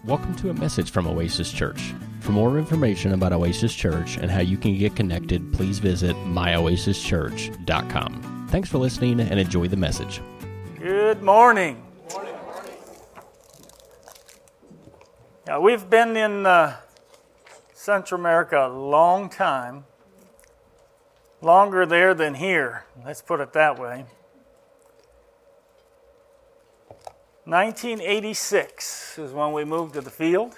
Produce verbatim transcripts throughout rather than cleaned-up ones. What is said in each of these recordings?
Welcome to a message from Oasis Church. For more information about Oasis Church and how you can get connected, please visit my oasis church dot com. Thanks for listening and enjoy the message. Good morning. Morning. Now, we've been in uh, Central America a long time. Longer there than here. Let's put it that way. nineteen eighty-six is when we moved to the field.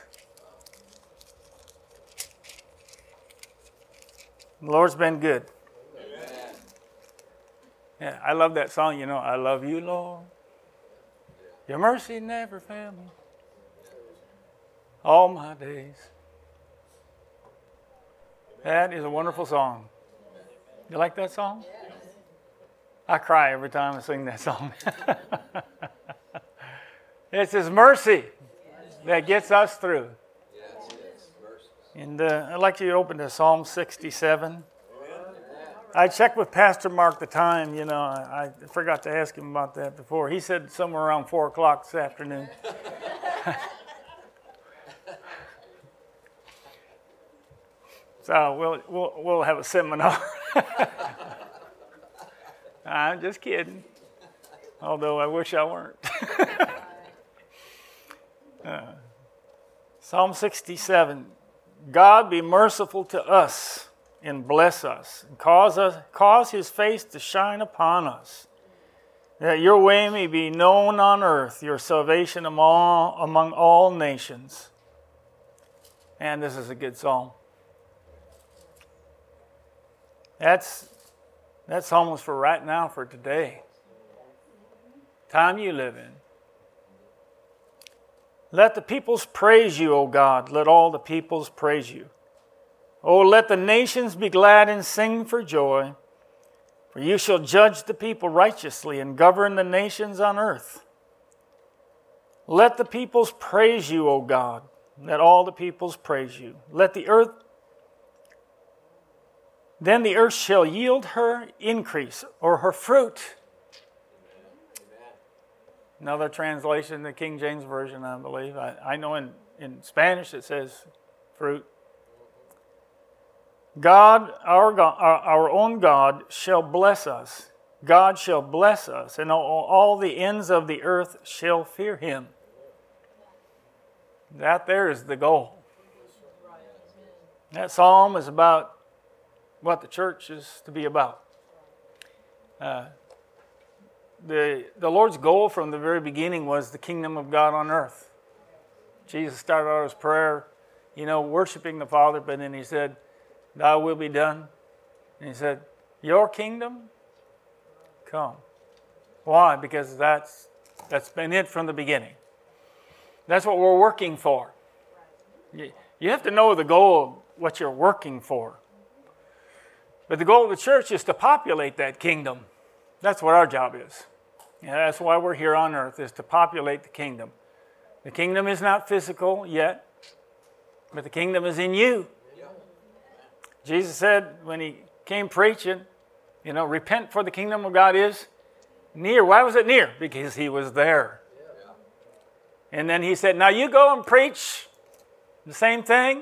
The Lord's been good. Amen. Yeah, I love that song, you know, I love you, Lord. Your mercy never failed me all my days. That is a wonderful song. You like that song? I cry every time I sing that song. It's His mercy that gets us through. And uh, I'd like you to open to Psalm sixty-seven. I checked with Pastor Mark the time, you know, I, I forgot to ask him about that before. He said somewhere around four o'clock this afternoon. So we'll, we'll, we'll have a seminar. I'm just kidding. Although I wish I weren't. uh, Psalm sixty-seven. God be merciful to us and bless us, and cause us cause His face to shine upon us, that your way may be known on earth, your salvation among, among all nations. And this is a good psalm. That's that psalm was for right now, for today. Time you live in. Let the peoples praise you, O God. Let all the peoples praise you. O let the nations be glad and sing for joy. For you shall judge the people righteously and govern the nations on earth. Let the peoples praise you, O God. Let all the peoples praise you. Let the earth, then the earth shall yield her increase, or her fruit. Another translation, the King James Version, I believe. I, I know in, in Spanish it says fruit. God, our God, our, our own God, shall bless us. God shall bless us, and all, all the ends of the earth shall fear Him. That there is the goal. That psalm is about what the church is to be about. Uh, The, the Lord's goal from the very beginning was the kingdom of God on earth. Jesus started out his prayer, you know, worshiping the Father, but then he said, Thy will be done. And he said, Your kingdom, come. Why? Because that's that's been it from the beginning. That's what we're working for. You, you have to know the goal of what you're working for. But the goal of the church is to populate that kingdom. That's what our job is. Yeah, that's why we're here on earth, is to populate the kingdom. The kingdom is not physical yet, but the kingdom is in you. Jesus said when He came preaching, you know, repent for the kingdom of God is near. Why was it near? Because He was there. And then He said, now you go and preach the same thing.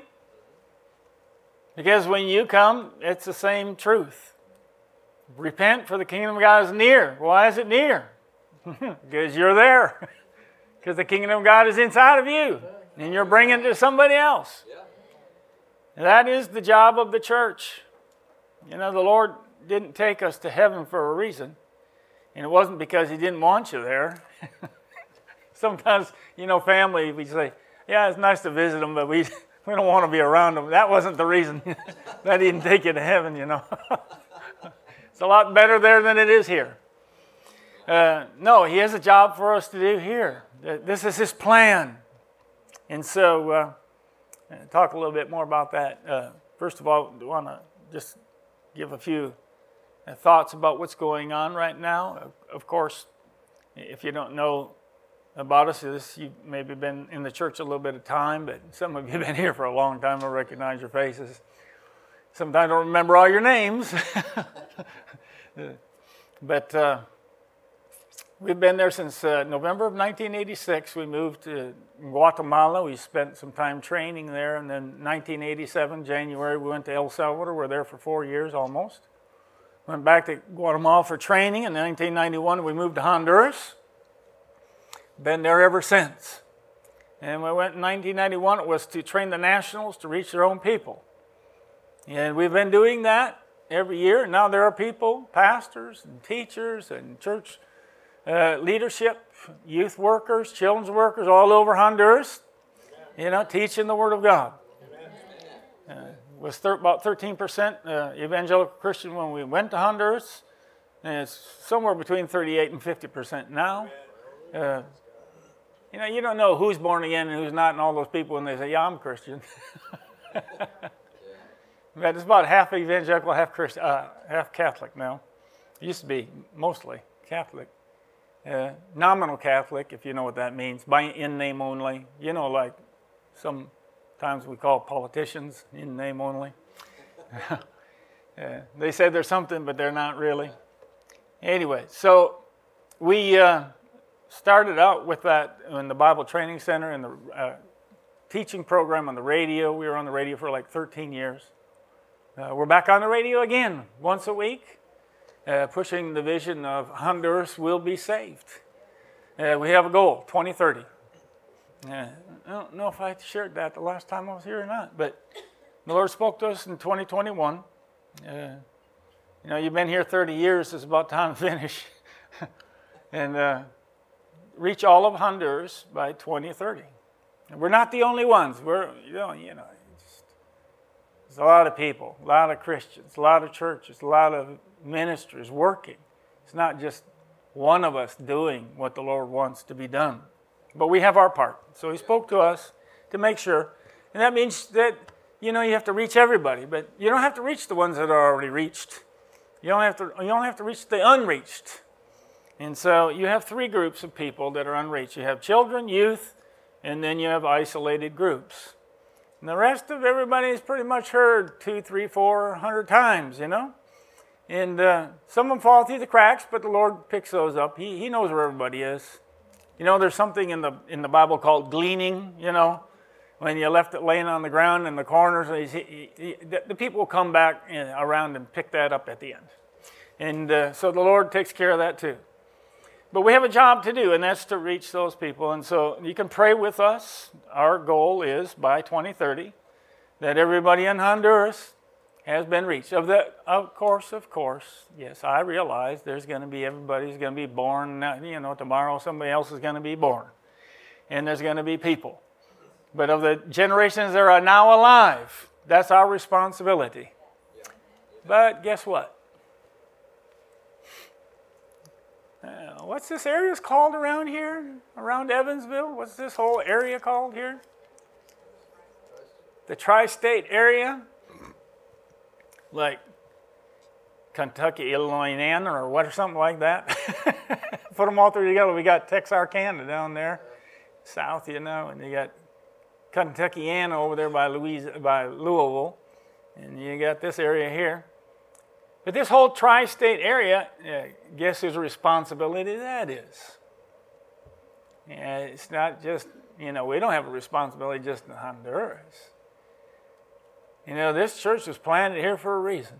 Because when you come, it's the same truth. Repent, for the kingdom of God is near. Why is it near? Because you're there. Because the kingdom of God is inside of you. And you're bringing it to somebody else. And that is the job of the church. You know, the Lord didn't take us to heaven for a reason. And it wasn't because He didn't want you there. Sometimes, you know, family, we say, yeah, it's nice to visit them, but we, we don't want to be around them. That wasn't the reason that He didn't take you to heaven, you know. It's a lot better there than it is here. Uh, no, He has a job for us to do here. This is His plan. And so, uh, talk a little bit more about that. Uh, first of all, I want to just give a few thoughts about what's going on right now. Of course, if you don't know about us, this, you've maybe been in the church a little bit of time, but some of you have been here for a long time. I recognize your faces. Sometimes I don't remember all your names. But uh, We've been there since uh, November of nineteen eighty-six. We moved to Guatemala. We spent some time training there. And then nineteen eighty-seven, January, we went to El Salvador. We were there for four years almost. Went back to Guatemala for training. In nineteen ninety-one, we moved to Honduras. Been there ever since. And we went in nineteen ninety-one. It was to train the nationals to reach their own people. And we've been doing that every year. Now there are people, pastors and teachers and church Uh, leadership, youth workers, children's workers all over Honduras, you know, teaching the Word of God. Uh, was thir- about thirteen percent uh, evangelical Christian when we went to Honduras, and it's somewhere between thirty-eight and fifty percent now. Uh, you know, you don't know who's born again and who's not, and all those people when they say, "Yeah, I'm Christian." But it's about half evangelical, half Christian, uh, half Catholic now. It used to be mostly Catholic. Uh, nominal Catholic, if you know what that means, by in name only. You know, like sometimes we call politicians in name only. uh, they say they're something, but they're not really. Anyway, so we uh, started out with that in the Bible Training Center and the uh, teaching program on the radio. We were on the radio for like thirteen years. Uh, we're back on the radio again once a week. Uh, pushing the vision of Honduras will be saved. Uh, we have a goal, twenty thirty. Uh, I don't know if I shared that the last time I was here or not, but the Lord spoke to us in twenty twenty-one. Uh, you know, you've been here thirty years, it's about time to finish. and uh, reach all of Honduras by twenty thirty. And we're not the only ones. We're, you know, you know just, there's a lot of people, a lot of Christians, a lot of churches, a lot of ministers working. It's not just one of us doing what the Lord wants to be done. But we have our part. So he spoke to us to make sure. And that means that, you know, you have to reach everybody. But you don't have to reach the ones that are already reached. You don't have to, you don't have to reach the unreached. And so you have three groups of people that are unreached. You have children, youth, and then you have isolated groups. And the rest of everybody is pretty much heard two, three, four hundred times, you know. And uh, some of them fall through the cracks, but the Lord picks those up. He He knows where everybody is. You know, there's something in the in the Bible called gleaning, you know, when you left it laying on the ground in the corners. He, he, he, the, the people will come back in, around and pick that up at the end. And uh, so the Lord takes care of that too. But we have a job to do, and that's to reach those people. And so you can pray with us. Our goal is by twenty thirty that everybody in Honduras has been reached. Of the, of course, of course, yes, I realize there's going to be, everybody's going to be born, you know, tomorrow somebody else is going to be born. And there's going to be people. But of the generations that are now alive, that's our responsibility. But guess what? Uh, what's this area called around here? Around Evansville? What's this whole area called here? The tri-state area? Like Kentucky, Illinois, Indiana, or what, or something like that. Put them all three together. We got Texarkana down there, south, you know, and you got Kentuckiana over there by Louis, by Louisville, and you got this area here. But this whole tri-state area, uh, guess whose responsibility that is? Yeah, it's not just, you know, we don't have a responsibility just in Honduras. You know, this church was planted here for a reason.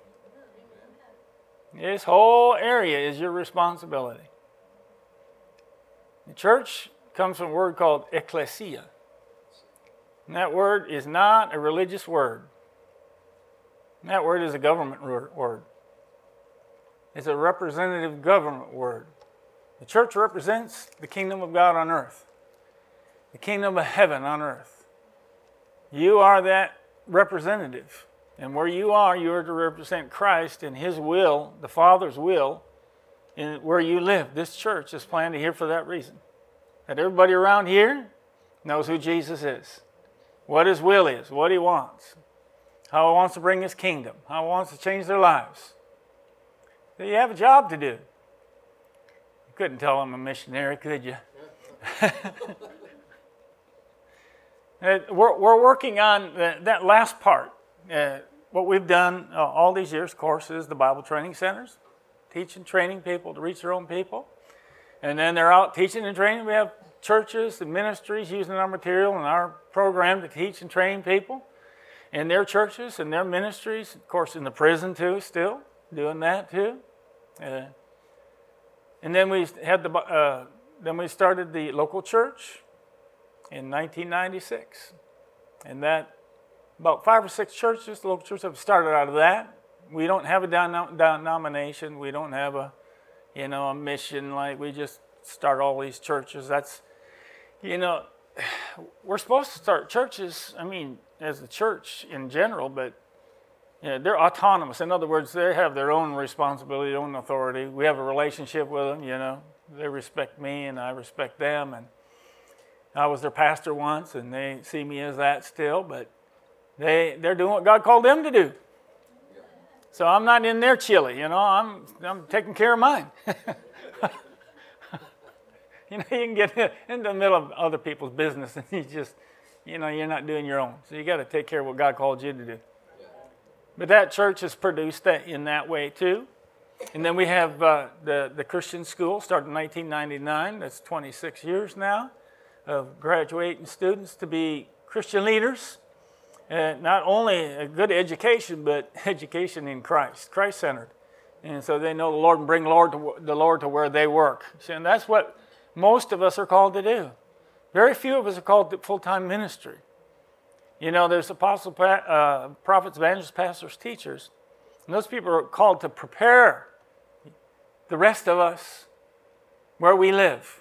This whole area is your responsibility. The church comes from a word called ecclesia. And that word is not a religious word. And that word is a government word. It's a representative government word. The church represents the kingdom of God on earth. The kingdom of heaven on earth. You are that representative. And where you are, you are to represent Christ and His will, the Father's will, in where you live. This church is planted here for that reason. That everybody around here knows who Jesus is, what His will is, what He wants, how He wants to bring His kingdom, how He wants to change their lives. So you have a job to do. You couldn't tell I'm a missionary, could you? We're, we're working on the, that last part. Uh, what we've done uh, all these years, of course, is the Bible training centers, teaching, training people to reach their own people. And then they're out teaching and training. We have churches and ministries using our material and our program to teach and train people in their churches and their ministries. Of course, in the prison too, still doing that too. Uh, and then we had the uh, then we started the local church in nineteen ninety-six, and that about five or six churches, the local churches have started out of that. We don't have a denom- denomination. We don't have a you know a mission. Like we just start all these churches. That's you know we're supposed to start churches. I mean, as a church in general, but you know, they're autonomous. In other words, they have their own responsibility, their own authority. We have a relationship with them, you know. They respect me and I respect them. And I was their pastor once and they see me as that still, but they, they're doing what God called them to do. So I'm not in their chili, you know. I'm, I'm taking care of mine. You know, you can get into the middle of other people's business and you just, you know, you're not doing your own. So you got to take care of what God called you to do. But that church has produced that in that way too. And then we have uh, the, the Christian school, started in nineteen ninety-nine. That's twenty-six years now of graduating students to be Christian leaders. Uh, not only a good education, but education in Christ, Christ-centered. And so they know the Lord and bring Lord to, the Lord to where they work. And that's what most of us are called to do. Very few of us are called to full-time ministry. You know, there's apostles, uh, prophets, evangelists, pastors, teachers. And those people are called to prepare the rest of us where we live,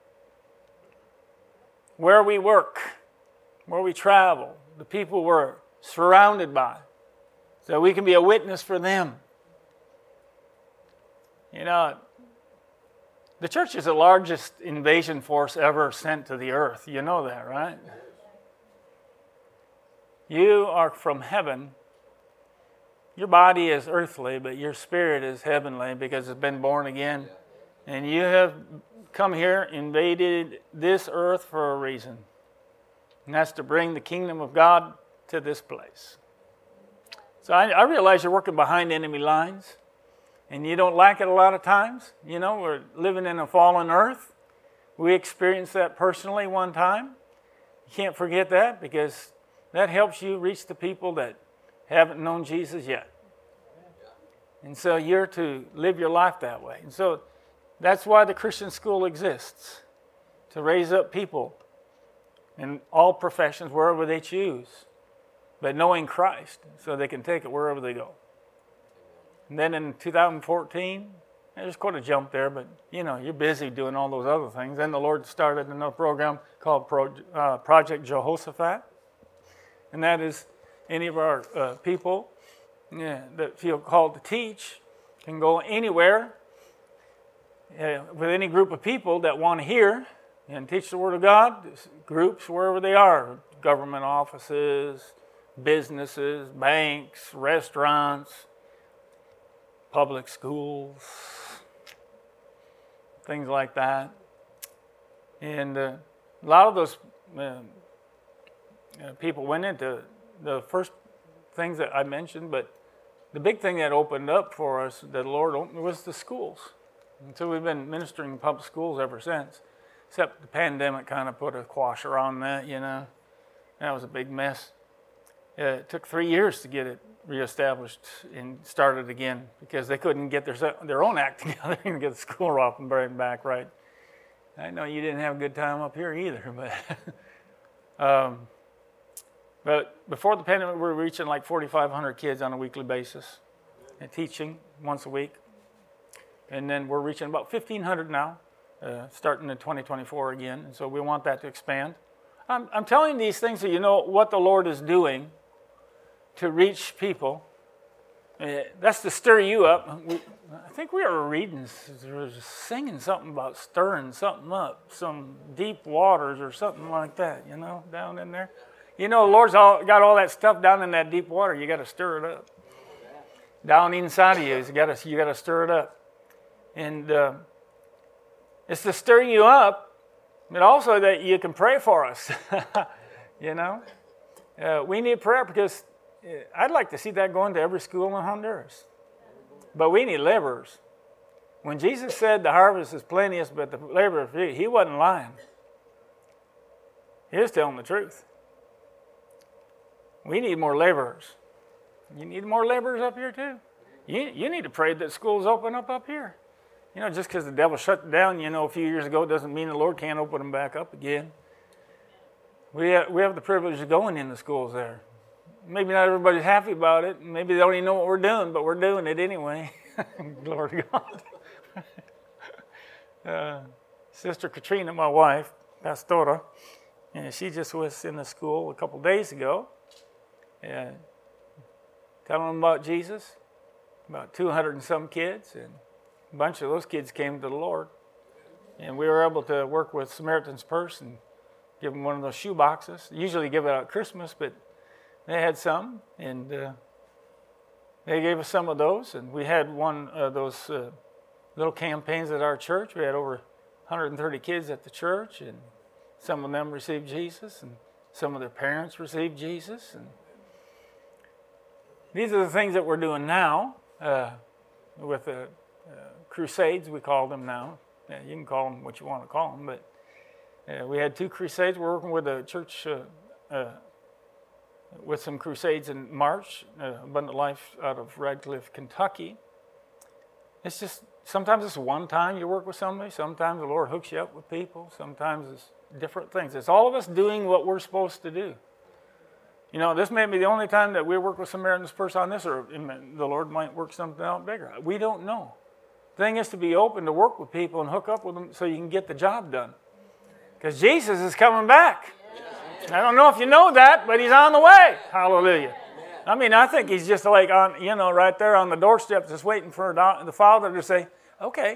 where we work, where we travel, the people we're surrounded by, so we can be a witness for them. You know, the church is the largest invasion force ever sent to the earth. You know that, right? You are from heaven. Your body is earthly, but your spirit is heavenly because it's been born again. And you have come here, invaded this earth for a reason. And that's to bring the kingdom of God to this place. So I, I realize you're working behind enemy lines. And you don't like it a lot of times. You know, we're living in a fallen earth. We experienced that personally one time. You can't forget that because that helps you reach the people that haven't known Jesus yet. And so you're to live your life that way. And so that's why the Christian school exists, to raise up people in all professions, wherever they choose, but knowing Christ so they can take it wherever they go. And then in two thousand fourteen, there's quite a jump there, but you know, you're busy doing all those other things. Then the Lord started another program called Pro, uh, Project Jehoshaphat. And that is any of our uh, people yeah, that feel called to teach can go anywhere uh, with any group of people that want to hear and teach the Word of God, groups wherever they are, government offices, businesses, banks, restaurants, public schools, things like that. And uh, a lot of those uh, uh, people went into the first things that I mentioned, but the big thing that opened up for us, that the Lord opened, was the schools. And so we've been ministering in public schools ever since, except the pandemic kind of put a quasher on that, you know. That was a big mess. Uh, it took three years to get it reestablished and started again because they couldn't get their their own act together and get the school up and bring it back right. I know you didn't have a good time up here either, but um, but before the pandemic, we were reaching like forty-five hundred kids on a weekly basis and teaching once a week, and then we're reaching about fifteen hundred now, uh, starting in twenty twenty-four again, and so we want that to expand. I'm, I'm telling these things so you know what the Lord is doing to reach people. Uh, that's to stir you up. We, I think we were reading, we were singing something about stirring something up, some deep waters or something like that, you know, down in there. You know, the Lord's all, got all that stuff down in that deep water. You got to stir it up. Down inside of you, you got to you got to stir it up. And uh, it's to stir you up, but also that you can pray for us, you know. Uh, we need prayer because I'd like to see that going to every school in Honduras. But we need laborers. When Jesus said the harvest is plenteous, but the laborers are few, he wasn't lying. He was telling the truth. We need more laborers. You need more laborers up here too. You, you need to pray that schools open up up here. You know, just because the devil shut them down, you know, a few years ago doesn't mean the Lord can't open them back up again. We have, we have the privilege of going in the schools there. Maybe not everybody's happy about it. Maybe they don't even know what we're doing, but we're doing it anyway. Glory to God. uh, Sister Katrina, my wife, Pastora, and she just was in the school a couple days ago, and telling them about Jesus, about two hundred and some kids, and a bunch of those kids came to the Lord. And we were able to work with Samaritan's Purse and give them one of those shoe boxes. Usually give it out at Christmas, but they had some, and uh, they gave us some of those. And we had one of those uh, little campaigns at our church. We had over one hundred thirty kids at the church, and some of them received Jesus, and some of their parents received Jesus. And these are the things that we're doing now uh, with the uh, crusades, we call them now. Yeah, you can call them what you want to call them, but uh, we had two crusades. We're working with a church uh, uh, with some crusades in March, uh, Abundant Life out of Radcliffe, Kentucky. It's just, sometimes it's one time you work with somebody. Sometimes the Lord hooks you up with people. Sometimes it's different things. It's all of us doing what we're supposed to do. You know, this may be the only time that we work with Samaritan's Purse on this, or the Lord might work something out bigger. We don't know. The thing is to be open to work with people and hook up with them so you can get the job done. Because Jesus is coming back. I don't know if you know that, but he's on the way. Hallelujah. I mean, I think he's just like on, you know, right there on the doorstep, just waiting for the Father to say, okay.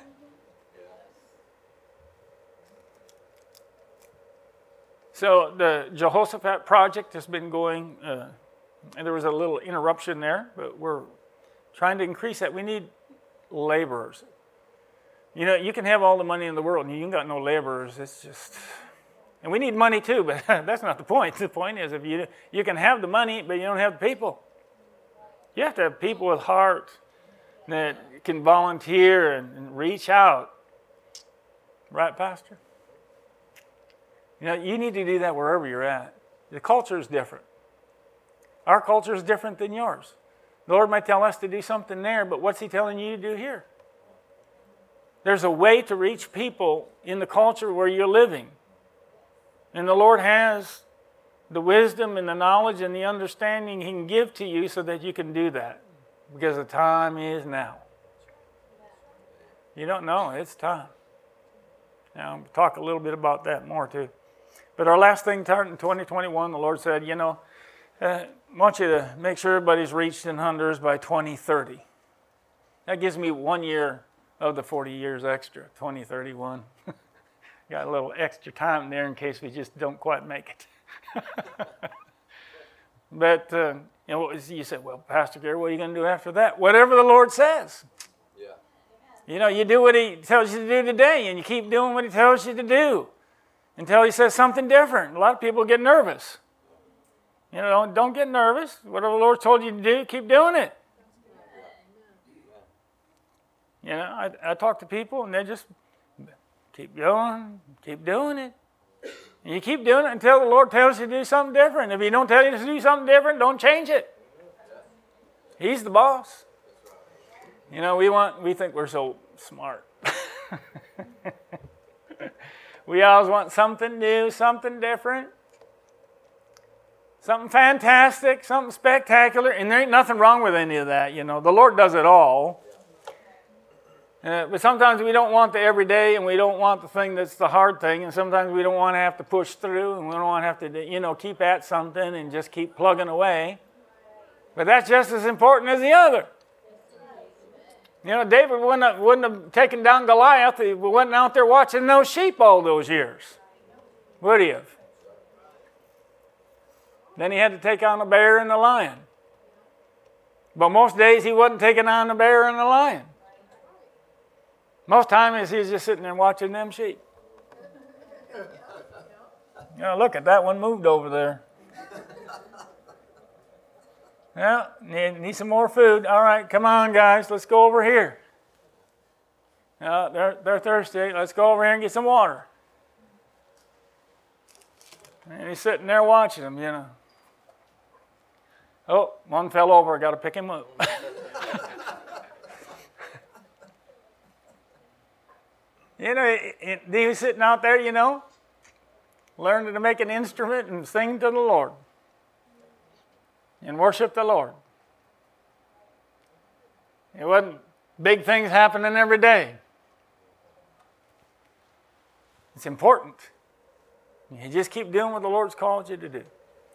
So the Jehoshaphat project has been going, uh, and there was a little interruption there, but we're trying to increase that. We need laborers. You know, you can have all the money in the world, and you ain't got no laborers. It's just, and we need money too, but that's not the point. The point is, if you you can have the money, but you don't have the people. You have to have people with heart that can volunteer and, and reach out. Right, Pastor? You know, you need to do that wherever you're at. The culture is different. Our culture is different than yours. The Lord might tell us to do something there, but what's he telling you to do here? There's a way to reach people in the culture where you're living. And the Lord has the wisdom and the knowledge and the understanding he can give to you so that you can do that. Because the time is now. You don't know, it's time. Now, I'll talk a little bit about that more too. But our last thing in twenty twenty-one, the Lord said, you know, uh, I want you to make sure everybody's reached in Honduras by twenty thirty. That gives me one year of the forty years extra, twenty thirty-one. Got a little extra time there in case we just don't quite make it. But, uh, you know, you said, well, Pastor Gary, what are you going to do after that? Whatever the Lord says. Yeah. You know, you do what he tells you to do today, and you keep doing what he tells you to do until he says something different. A lot of people get nervous. You know, don't, don't get nervous. Whatever the Lord told you to do, keep doing it. You know, I, I talk to people, and they just keep going, keep doing it. And you keep doing it until the Lord tells you to do something different. If he don't tell you to do something different, don't change it. He's the boss. You know, we want we think we're so smart. We always want something new, something different, something fantastic, something spectacular, and there ain't nothing wrong with any of that. You know, the Lord does it all. Uh, but sometimes we don't want the everyday, and we don't want the thing that's the hard thing, and sometimes we don't want to have to push through, and we don't want to have to, you know, keep at something and just keep plugging away. But that's just as important as the other. You know, David wouldn't have, wouldn't have taken down Goliath if he wasn't out there watching those sheep all those years. Would he have? Then he had to take on a bear and a lion. But most days he wasn't taking on a bear and a lion. Most times he was just sitting there watching them sheep. You know, look at that one moved over there. Yeah, need, need some more food. All right, come on, guys, let's go over here. Uh, they're, they're thirsty. Let's go over here and get some water. And he's sitting there watching them, you know. Oh, one fell over. I got to pick him up. You know, it, it, he was sitting out there, you know, learning to make an instrument and sing to the Lord and worship the Lord. It wasn't big things happening every day. It's important. You just keep doing what the Lord's called you to do.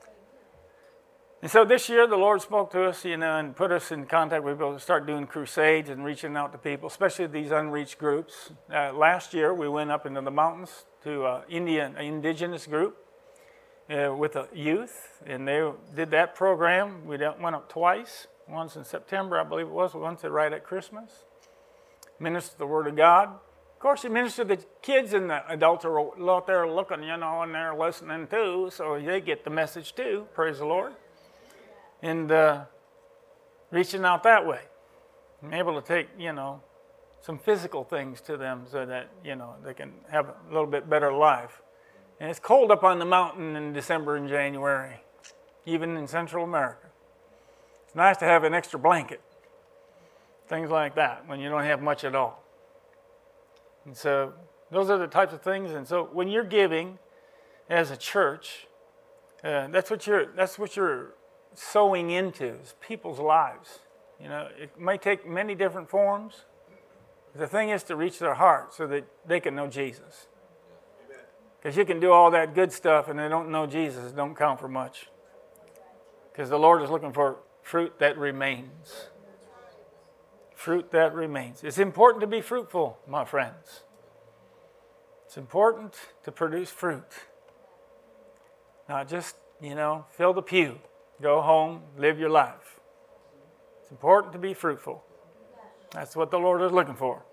And so this year the Lord spoke to us, you know, and put us in contact with people to start doing crusades and reaching out to people, especially these unreached groups. Uh, last year we went up into the mountains to an Indian, an indigenous group uh, with a youth, and they did that program. We went up twice, once in September, I believe it was, once right at Christmas. Ministered the Word of God. Of course, you minister to the kids, and the adults are out there looking, you know, and they're listening too, so they get the message too, praise the Lord. And uh, reaching out that way. I'm able to take, you know, some physical things to them so that, you know, they can have a little bit better life. And it's cold up on the mountain in December and January, even in Central America. It's nice to have an extra blanket, things like that, when you don't have much at all. And so those are the types of things. And so when you're giving as a church, uh, that's what you're, that's what you're sowing into is people's lives. You know, it may take many different forms. The thing is to reach their heart so that they can know Jesus. Because you can do all that good stuff and they don't know Jesus, it don't count for much. Because the Lord is looking for fruit that remains. Fruit that remains. It's important to be fruitful, my friends. It's important to produce fruit. Not just, you know, fill the pew. Go home, live your life. It's important to be fruitful. That's what the Lord is looking for.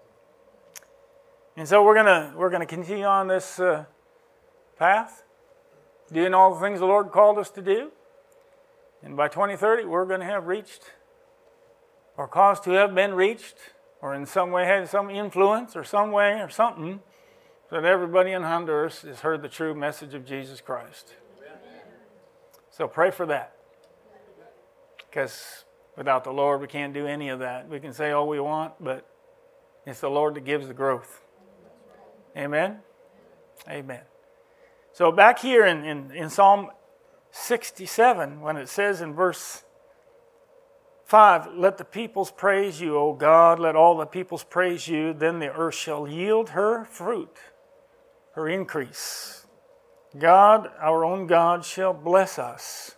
And so we're gonna we're gonna continue on this uh, path, doing all the things the Lord called us to do. And by twenty thirty, we're going to have reached, or caused to have been reached, or in some way had some influence, or some way, or something, so that everybody in Honduras has heard the true message of Jesus Christ. So pray for that. Because without the Lord, we can't do any of that. We can say all we want, but it's the Lord that gives the growth. Amen? Amen. So back here in, in, in Psalm sixty-seven, when it says in verse five, let the peoples praise you, O God, let all the peoples praise you, then the earth shall yield her fruit, her increase. God, our own God, shall bless us.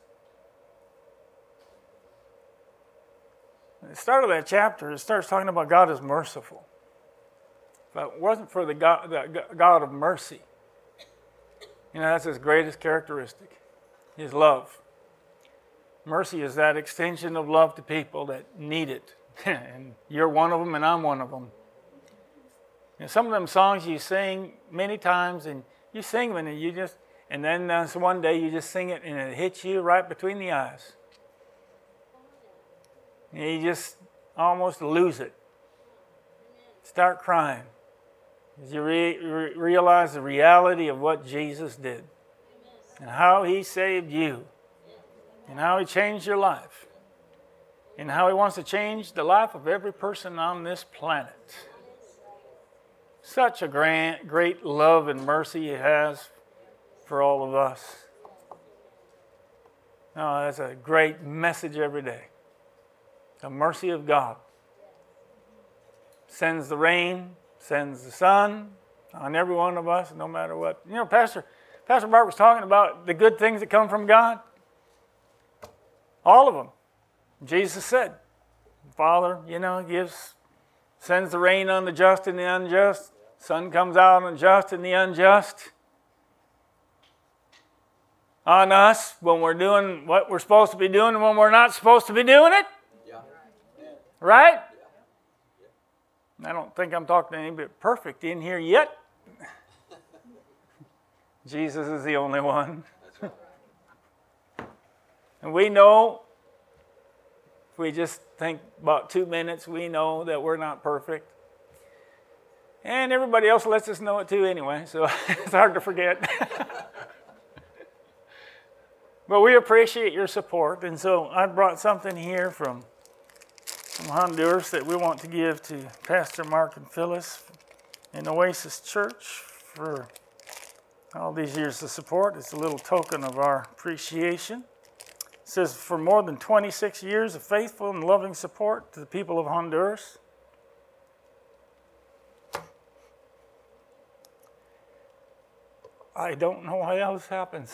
At the start of that chapter, it starts talking about God is merciful. But it wasn't for the God, the God of mercy. You know, that's his greatest characteristic, his love. Mercy is that extension of love to people that need it. And you're one of them and I'm one of them. And some of them songs you sing many times, and you sing them and you just, and then uh, so one day you just sing it and it hits you right between the eyes. And you just almost lose it. Start crying. As you re- re- realize the reality of what Jesus did. And how he saved you. And how he changed your life. And how he wants to change the life of every person on this planet. Such a grand, great love and mercy he has for all of us. Oh, that's a great message every day. The mercy of God. Sends the rain, sends the sun on every one of us, no matter what. You know, Pastor, Pastor Bart was talking about the good things that come from God. All of them. Jesus said, Father, you know, gives, sends the rain on the just and the unjust. Sun comes out on the just and the unjust. On us when we're doing what we're supposed to be doing and when we're not supposed to be doing it. Right? I don't think I'm talking to anybody perfect in here yet. Jesus is the only one. And we know, if we just think about two minutes, we know that we're not perfect. And everybody else lets us know it too anyway, so it's hard to forget. But we appreciate your support, and so I brought something here from, from Honduras that we want to give to Pastor Mark and Phyllis in Oasis Church for all these years of support. It's a little token of our appreciation. It says, for more than twenty-six years of faithful and loving support to the people of Honduras. I don't know why else happens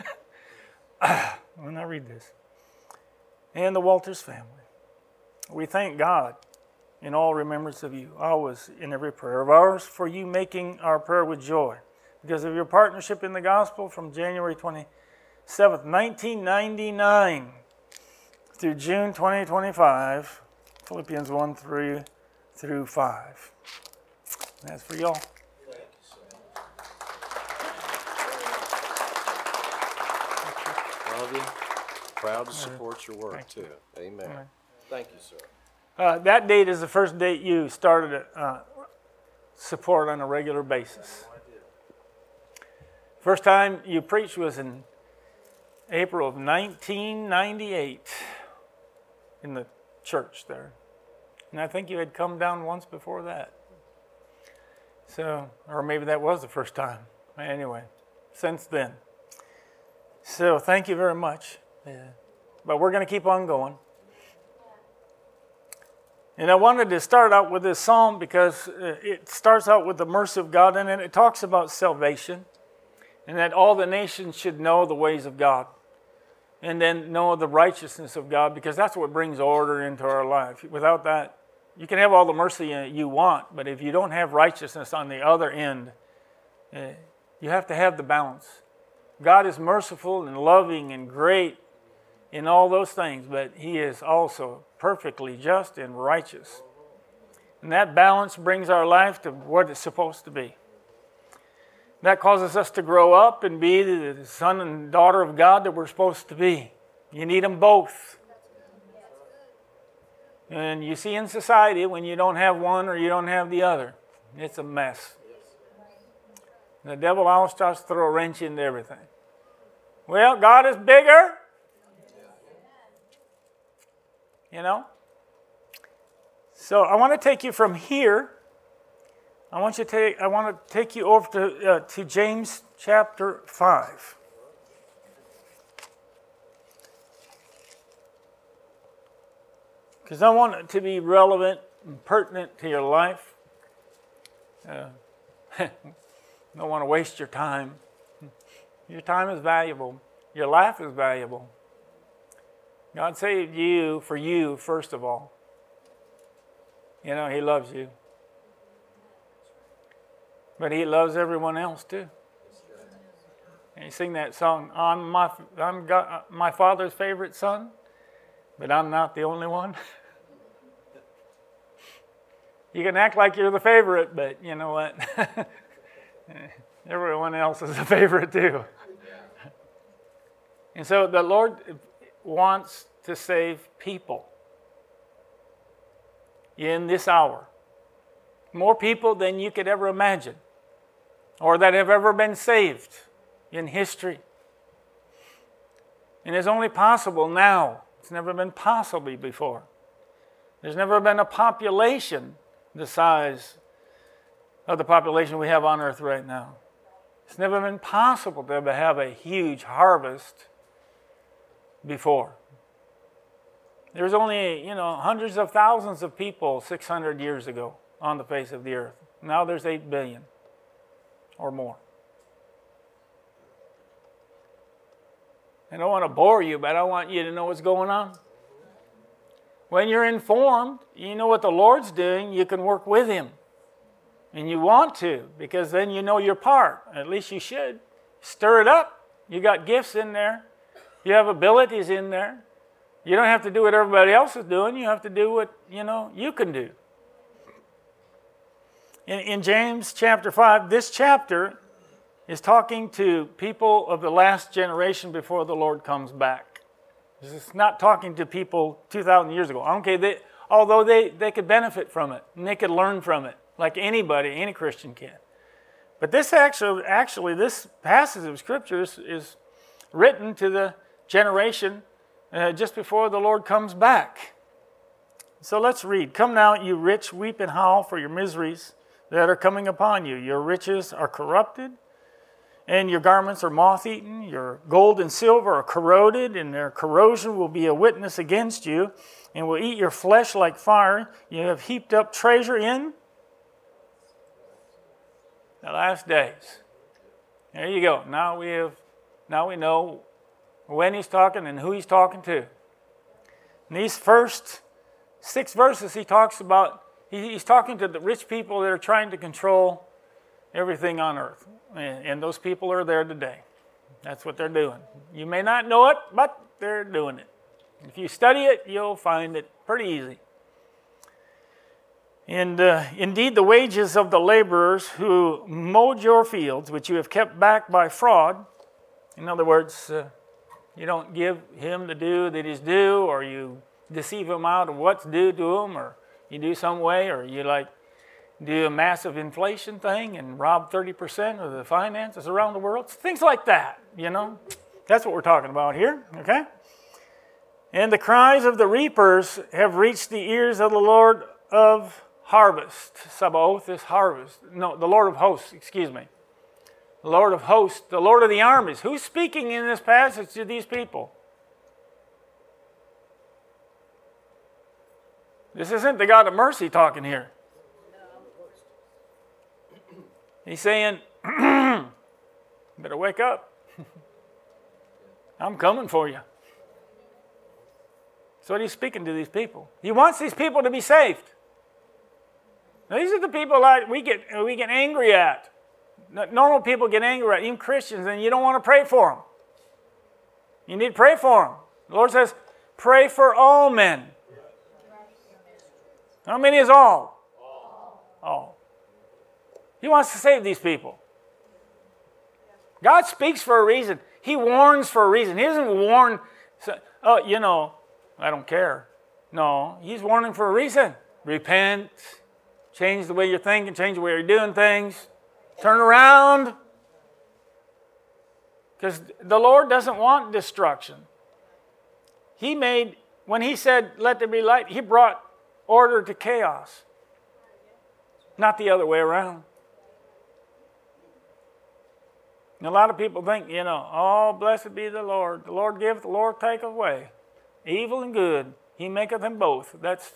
when I read this. And the Walters family. We thank God in all remembrance of you, always in every prayer of ours, for you making our prayer with joy. Because of your partnership in the gospel from January twenty-seventh, nineteen ninety-nine through June twenty twenty-five, Philippians one, three through five. That's for y'all. Love you. Proud to support your work, too. Amen. Amen. Thank you, sir. Uh, that date is the first date you started uh, support on a regular basis. First time you preached was in April of nineteen ninety-eight in the church there. And I think you had come down once before that. So, or maybe that was the first time. Anyway, since then. So thank you very much. Yeah. But we're going to keep on going. And I wanted to start out with this psalm because it starts out with the mercy of God, and then it talks about salvation and that all the nations should know the ways of God and then know the righteousness of God, because that's what brings order into our life. Without that, you can have all the mercy you want, but if you don't have righteousness on the other end, you have to have the balance. God is merciful and loving and great in all those things, but He is also perfectly just and righteous. And that balance brings our life to what it's supposed to be. That causes us to grow up and be the son and daughter of God that we're supposed to be. You need them both. And you see in society, when you don't have one or you don't have the other, it's a mess. The devil always tries to throw a wrench into everything. Well, God is bigger. You know? So I want to take you from here. I want you to take, I want to take you over to, uh, to James chapter five. Because I want it to be relevant and pertinent to your life. Uh, don't want to waste your time. Your time is valuable. Your life is valuable. God saved you for you, first of all. You know, He loves you. But He loves everyone else too. And you sing that song, I'm my, I'm God, my Father's favorite son, but I'm not the only one. You can act like you're the favorite, but you know what? Everyone else is a favorite too. And so the Lord wants to save people in this hour. More people than you could ever imagine or that have ever been saved in history. And it's only possible now. It's never been possible before. There's never been a population the size of the population we have on earth right now. It's never been possible to have a huge harvest before. There's only, you know, hundreds of thousands of people six hundred years ago on the face of the earth. Now there's eight billion or more. I don't want to bore you, but I want you to know what's going on. When you're informed, you know what the Lord's doing, you can work with Him. And you want to, because then you know your part. At least you should. Stir it up. You got gifts in there. You have abilities in there. You don't have to do what everybody else is doing. You have to do what, you know, you can do. In, in James chapter five, this chapter is talking to people of the last generation before the Lord comes back. It's not talking to people two thousand years ago. Okay, they, although they, they could benefit from it, and they could learn from it. like anybody, any Christian can. But this actually, actually this passage of Scripture is, is written to the generation uh, just before the Lord comes back. So let's read. Come now, you rich, weep and howl for your miseries that are coming upon you. Your riches are corrupted, and your garments are moth-eaten. Your gold and silver are corroded, and their corrosion will be a witness against you, and will eat your flesh like fire. You have heaped up treasure in the last days. There you go. Now we have, now we know when he's talking and who he's talking to. In these first six verses, he talks about, he, he's talking to the rich people that are trying to control everything on earth. And, and those people are there today. That's what they're doing. You may not know it, but they're doing it. If you study it, you'll find it pretty easy. And uh, indeed, the wages of the laborers who mowed your fields, which you have kept back by fraud, in other words, uh, you don't give him the due that is due, or you deceive him out of what's due to him, or you do some way, or you like do a massive inflation thing and rob thirty percent of the finances around the world. Things like that, you know. That's what we're talking about here, okay? And the cries of the reapers have reached the ears of the Lord of harvest. Sabaoth is harvest. No, the Lord of hosts, excuse me. The Lord of hosts, the Lord of the armies. Who's speaking in this passage to these people? This isn't the God of mercy talking here. He's saying, better wake up. I'm coming for you. So what he's speaking to these people. He wants these people to be saved. Now, these are the people that we get we get angry at. Normal people get angry at, even Christians, and you don't want to pray for them. You need to pray for them. The Lord says, pray for all men. How many is all? All. All. He wants to save these people. God speaks for a reason. He warns for a reason. He doesn't warn, oh, you know, I don't care. No, he's warning for a reason. Repent. Change the way you're thinking. Change the way you're doing things. Turn around. Because the Lord doesn't want destruction. He made, when he said, let there be light, he brought order to chaos. Not the other way around. And a lot of people think, you know, oh, blessed be the Lord. The Lord giveth, the Lord taketh away. Evil and good, he maketh them both. That's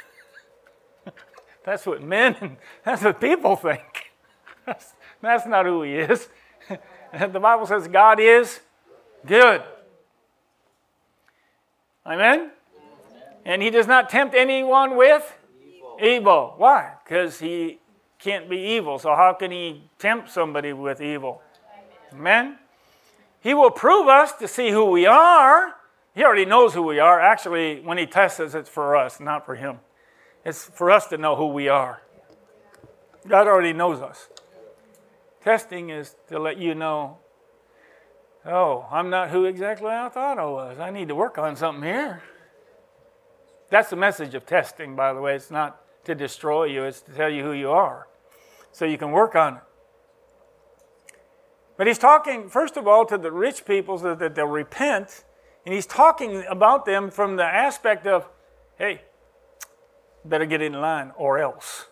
that's what men and that's what people think. That's, that's not who he is. The Bible says God is good. Amen? And he does not tempt anyone with evil. evil. Why? Because he can't be evil. So how can he tempt somebody with evil? Amen? He will prove us to see who we are. He already knows who we are. Actually, when he tests us, it's for us, not for him. It's for us to know who we are. God already knows us. Testing is to let you know, oh, I'm not who exactly I thought I was. I need to work on something here. That's the message of testing, by the way. It's not to destroy you. It's to tell you who you are so you can work on it. But he's talking, first of all, to the rich people so that they'll repent. And he's talking about them from the aspect of, hey, better get in line or else.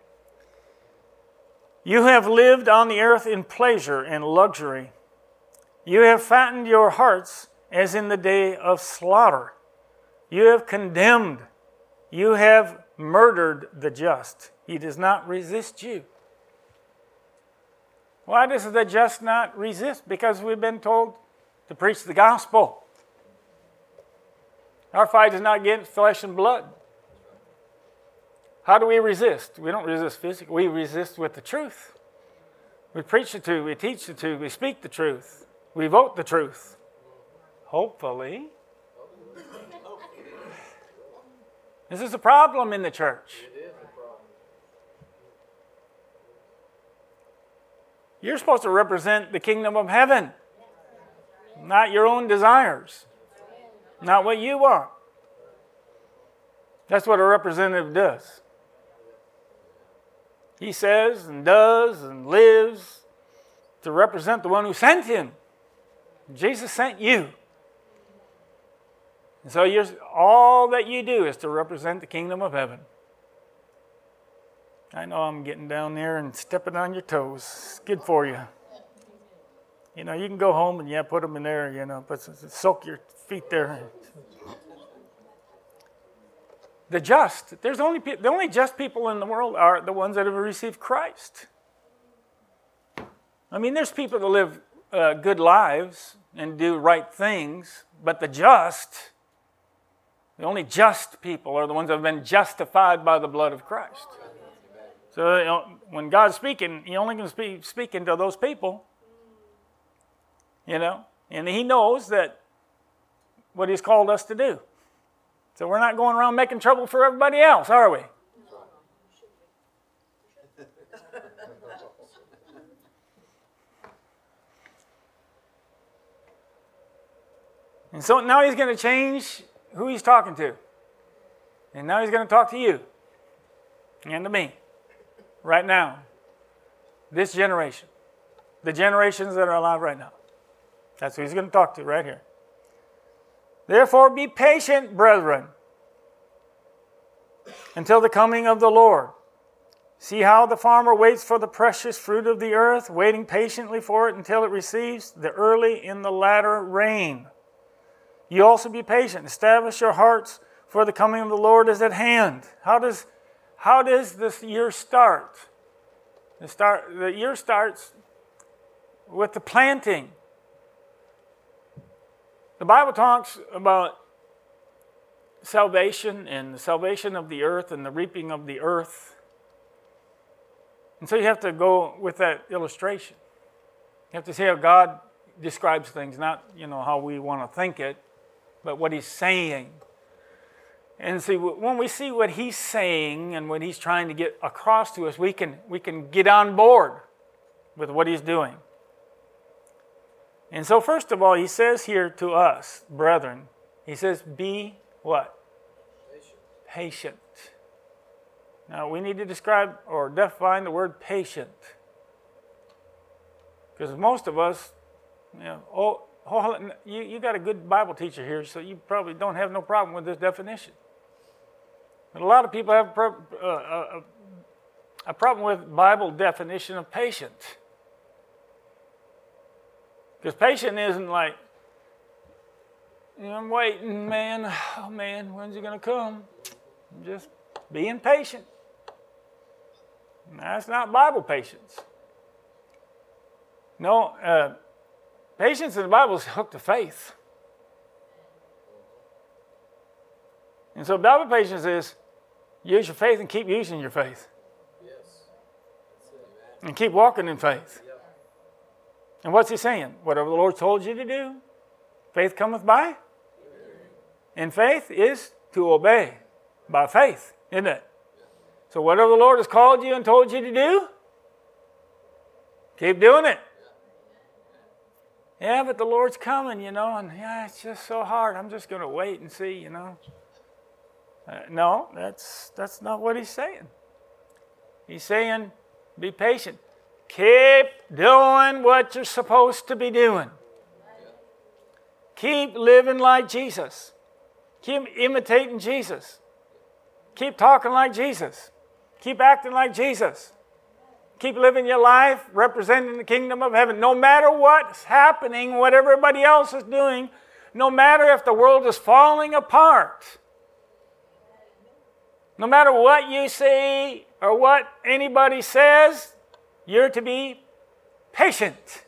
You have lived on the earth in pleasure and luxury. You have fattened your hearts as in the day of slaughter. You have condemned. You have murdered the just. He does not resist you. Why does the just not resist? Because we've been told to preach the gospel. Our fight is not against flesh and blood. How do we resist? We don't resist physically. We resist with the truth. We preach the truth. We teach the truth. We speak the truth. We vote the truth. Hopefully. This is a problem in the church. You're supposed to represent the kingdom of heaven, not your own desires, not what you want. That's what a representative does. he says and does and lives to represent the one who sent him. Jesus sent you. And so you're, all that you do is to represent the kingdom of heaven. I know I'm getting down there and stepping on your toes. It's good for you. You know, you can go home and, yeah, put them in there, you know, but soak your feet there. The just, there's only, the only just people in the world are the ones that have received Christ. I mean, there's people that live uh, good lives and do right things, but the just, the only just people are the ones that have been justified by the blood of Christ. So you know, when God's speaking, He only can speak speaking to those people, you know, and He knows that what He's called us to do. So we're not going around making trouble for everybody else, are we? And so now He's going to change who He's talking to. And now He's going to talk to you and to me right now. This generation. The generations that are alive right now. That's who He's going to talk to right here. Therefore be patient, brethren, until the coming of the Lord. See how the farmer waits for the precious fruit of the earth, waiting patiently for it until it receives the early and the latter rain. You also be patient. Establish your hearts, for the coming of the Lord is at hand. How does, how does this year start? The, start? the year starts with the planting. The Bible talks about salvation and the salvation of the earth and the reaping of the earth. And so you have to go with that illustration. You have to see how God describes things, not, you know, how we want to think it, but what He's saying. And see, when we see what He's saying and what He's trying to get across to us, we can we can get on board with what He's doing. And so first of all, He says here to us, brethren, He says, be what? Patient. Patient. Now, we need to describe or define the word patient. Because most of us, you know, oh, oh you, you got a good Bible teacher here, so you probably don't have no problem with this definition. But a lot of people have a, pro, uh, a, a problem with Bible definition of patient. Because patient isn't like, you know, I'm waiting, man. Oh, man, when's He going to come? I'm just being patient. That's not Bible patience. No, uh, patience in the Bible is hooked to faith. And so Bible patience is use your faith and keep using your faith. Yes. And keep walking in faith. Yep. And what's He saying? Whatever the Lord told you to do, faith cometh by. And faith is to obey by faith, isn't it? So whatever the Lord has called you and told you to do, keep doing it. Yeah, but the Lord's coming, you know, and yeah, it's just so hard. I'm just going to wait and see, you know. Uh, no, that's that's not what He's saying. He's saying, be patient. Keep doing what you're supposed to be doing. Keep living like Jesus. Keep imitating Jesus. Keep talking like Jesus. Keep acting like Jesus. Keep living your life representing the kingdom of heaven. No matter what's happening, what everybody else is doing, no matter if the world is falling apart, no matter what you see or what anybody says, you're to be patient.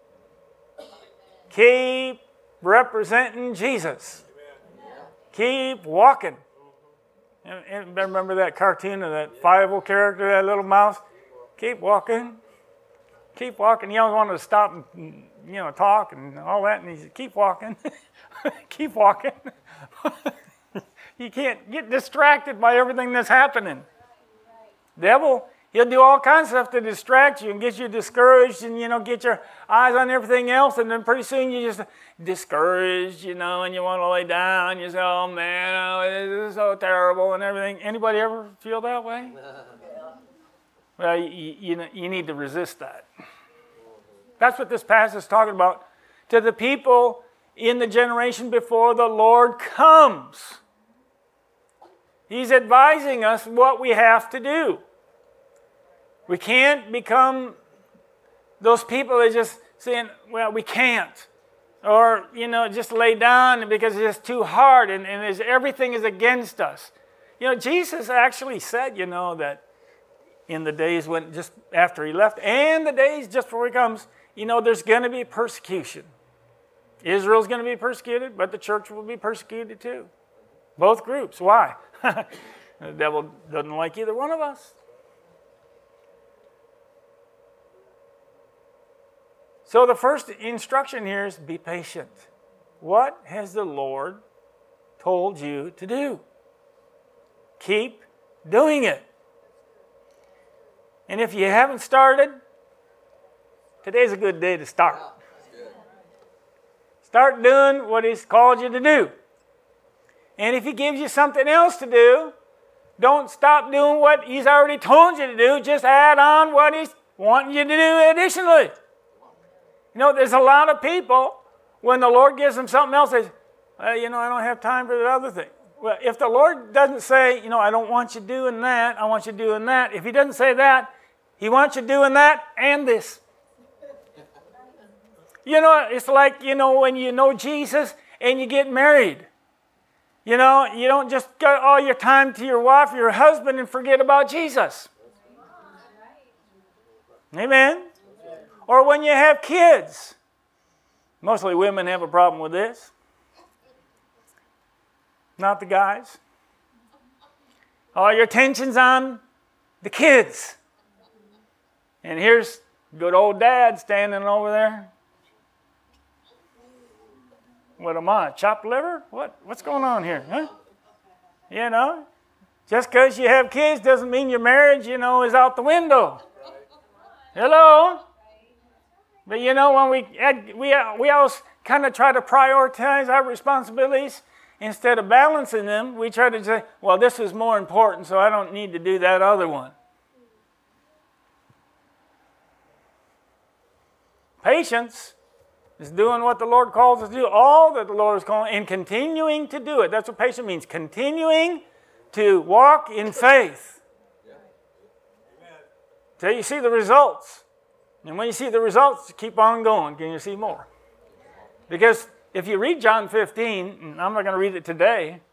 Keep representing Jesus. Keep walking. And remember that cartoon of that Fievel character, that little mouse? Keep walking. Keep walking. He always wanted to stop and, you know, talk and all that. And he said, keep walking. Keep walking. You can't get distracted by everything that's happening. Devil, he'll do all kinds of stuff to distract you and get you discouraged and, you know, get your eyes on everything else. And then pretty soon you just discouraged, you know, and you want to lay down. You say, oh, man, oh, this is so terrible and everything. Anybody ever feel that way? Well, you, you, you need to resist that. That's what this passage is talking about. To the people in the generation before the Lord comes. He's advising us what we have to do. We can't become those people that just saying, well, we can't. Or, you know, just lay down because it's just too hard and, and it's, everything is against us. You know, Jesus actually said, you know, that in the days when, just after he left, and the days just before he comes, you know, there's going to be persecution. Israel's going to be persecuted, but the church will be persecuted too. Both groups. Why? The devil doesn't like either one of us. So the first instruction here is be patient. What has the Lord told you to do? Keep doing it. And if you haven't started, today's a good day to start. Start doing what He's called you to do. And if He gives you something else to do, don't stop doing what He's already told you to do. Just add on what He's wanting you to do additionally. You know, there's a lot of people, when the Lord gives them something else, they say, well, you know, I don't have time for the other thing. Well, if the Lord doesn't say, you know, I don't want you doing that, I want you doing that. If He doesn't say that, He wants you doing that and this. You know, it's like, you know, when you know Jesus and you get married. You know, you don't just give all your time to your wife or your husband and forget about Jesus. Amen. Or when you have kids. Mostly women have a problem with this. Not the guys. All your attention's on the kids. And here's good old dad standing over there. What am I, chopped liver? What? What's going on here? Huh? You know, just because you have kids doesn't mean your marriage, you know, is out the window. Hello? But you know, when we add, we we always kind of try to prioritize our responsibilities instead of balancing them. We try to say, well, this is more important, so I don't need to do that other one. Patience is doing what the Lord calls us to do, all that the Lord is calling, and continuing to do it. That's what patience means, continuing to walk in faith. Till you see the results. And when you see the results, keep on going. Can you see more? Because if you read John fifteen, and I'm not going to read it today,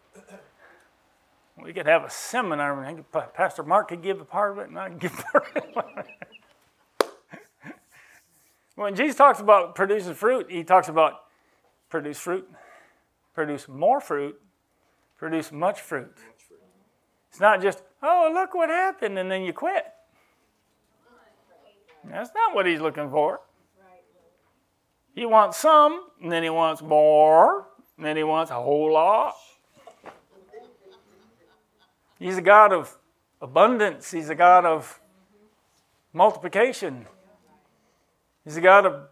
we could have a seminar. I think Pastor Mark could give a part of it, and I can give part of it. When Jesus talks about producing fruit, He talks about produce fruit, produce more fruit, produce much fruit. It's not just, oh, look what happened, and then you quit. That's not what He's looking for. He wants some, and then He wants more, and then He wants a whole lot. He's a God of abundance. He's a God of multiplication. He's a God of